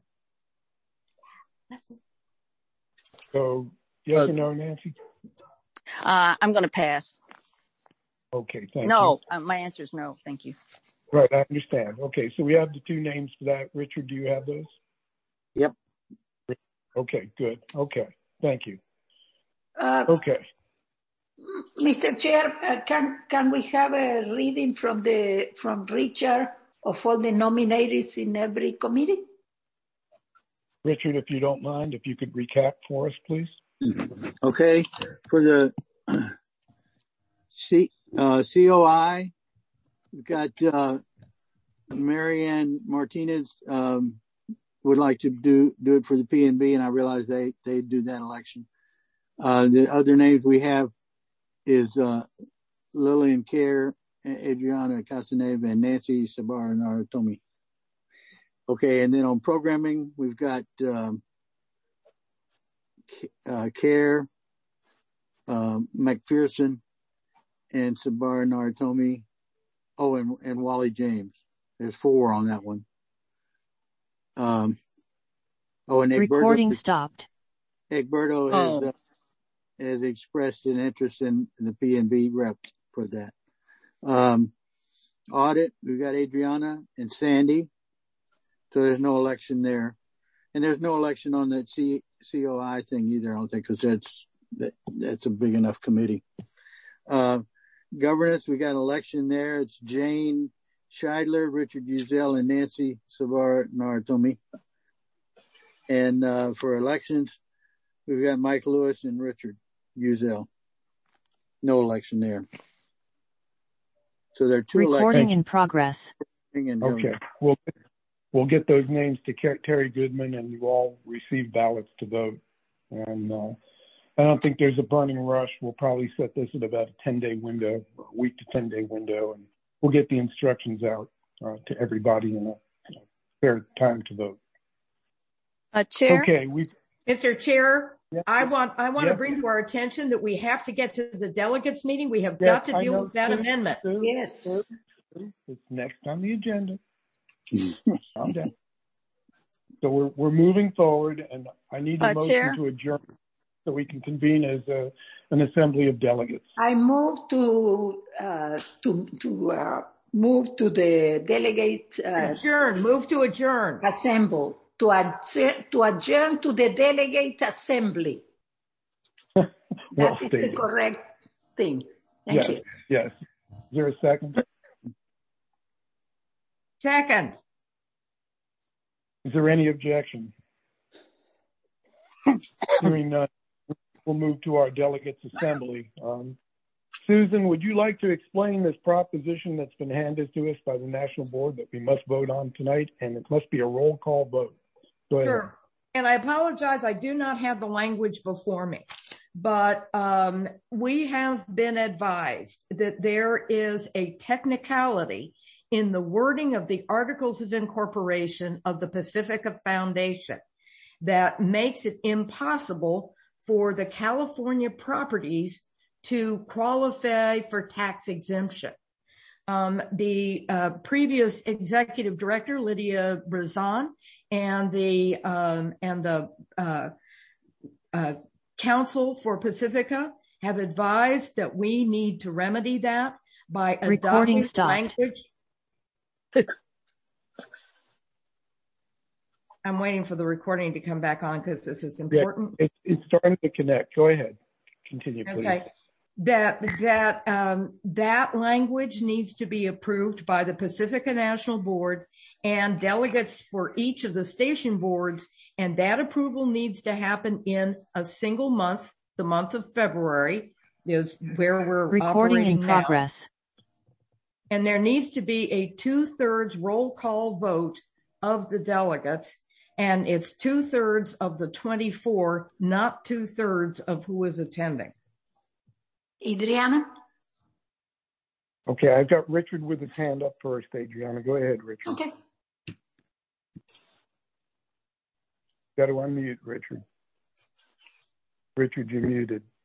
So, yes or no, Nancy? I'm going to pass. Okay, thank you. No, my answer is no. Thank you. Right, I understand. Okay, so we have the 2 names for that. Richard, do you have those? Yep. Okay, good. Okay, thank you. Okay. Mr. Chair, can we have a reading from Richard of all the nominees in every committee? Richard, if you don't mind, if you could recap for us, please. Okay. For the COI, we've got Marianne Martinez would like to do it for the PNB, and I realize they do that election. The other names we have is Lillian Kerr, Adriana Casaneva, and Nancy Sabar-Naratomi. Okay, and then on programming, we've got Kerr, McPherson, and Sabar-Naratomi. Oh, and Wally James. There's 4 on that one. And recording stopped. Egberto has expressed an interest in the PNB rep for that. Audit, we've got Adriana and Sandy. So there's no election there. And there's no election on that COI thing either, I don't think, because that's a big enough committee. Governance, we got an election there. It's Jane Scheidler, Richard Uzel, and Nancy Savara Naratomi. And for elections, we've got Mike Lewis and Richard Uzel. No election there. So there are two Recording elections. in progress. Okay. We'll get those names to Terry Goodman, and you all receive ballots to vote. And I don't think there's a burning rush. We'll probably set this at about a 10-day window, a week to 10-day window, and we'll get the instructions out to everybody in a fair time to vote. Chair? Okay. Mr. Chair, yeah. I want to bring to our attention that we have to get to the delegates meeting. We have got to deal with that amendment. Yes. It's next on the agenda. Calm down. So we're moving forward, and I need a motion Chair? to adjourn so we can convene as an assembly of delegates. I move to move to the delegate adjourn. Move to adjourn. Assemble to adjourn to the delegate assembly. Well that is stated. the correct thing. Thank you. Yes. Is there a second? Second. Is there any objection? Hearing none, we'll move to our delegates assembly. Susan, would you like to explain this proposition that's been handed to us by the National Board that we must vote on tonight, and it must be a roll call vote? Go ahead. Sure. And I apologize, I do not have the language before me, but we have been advised that there is a technicality in the wording of the Articles of Incorporation of the Pacifica Foundation that makes it impossible for the California properties to qualify for tax exemption. The previous executive director, Lydia Brazan, and the Council for Pacifica have advised that we need to remedy that by adopting language. I'm waiting for the recording to come back on because this is important. Yeah, it's starting to connect. Go ahead. Continue, please. Okay. That language needs to be approved by the Pacifica National Board and delegates for each of the station boards, and that approval needs to happen in a single month. The month of February is where we're recording in progress. And there needs to be a 2/3 roll call vote of the delegates, and it's 2/3 of the 24, not 2/3 of who is attending. Adriana? Okay, I've got Richard with his hand up first. Adriana, go ahead, Richard. Okay. Got to unmute, Richard. Richard, you're muted.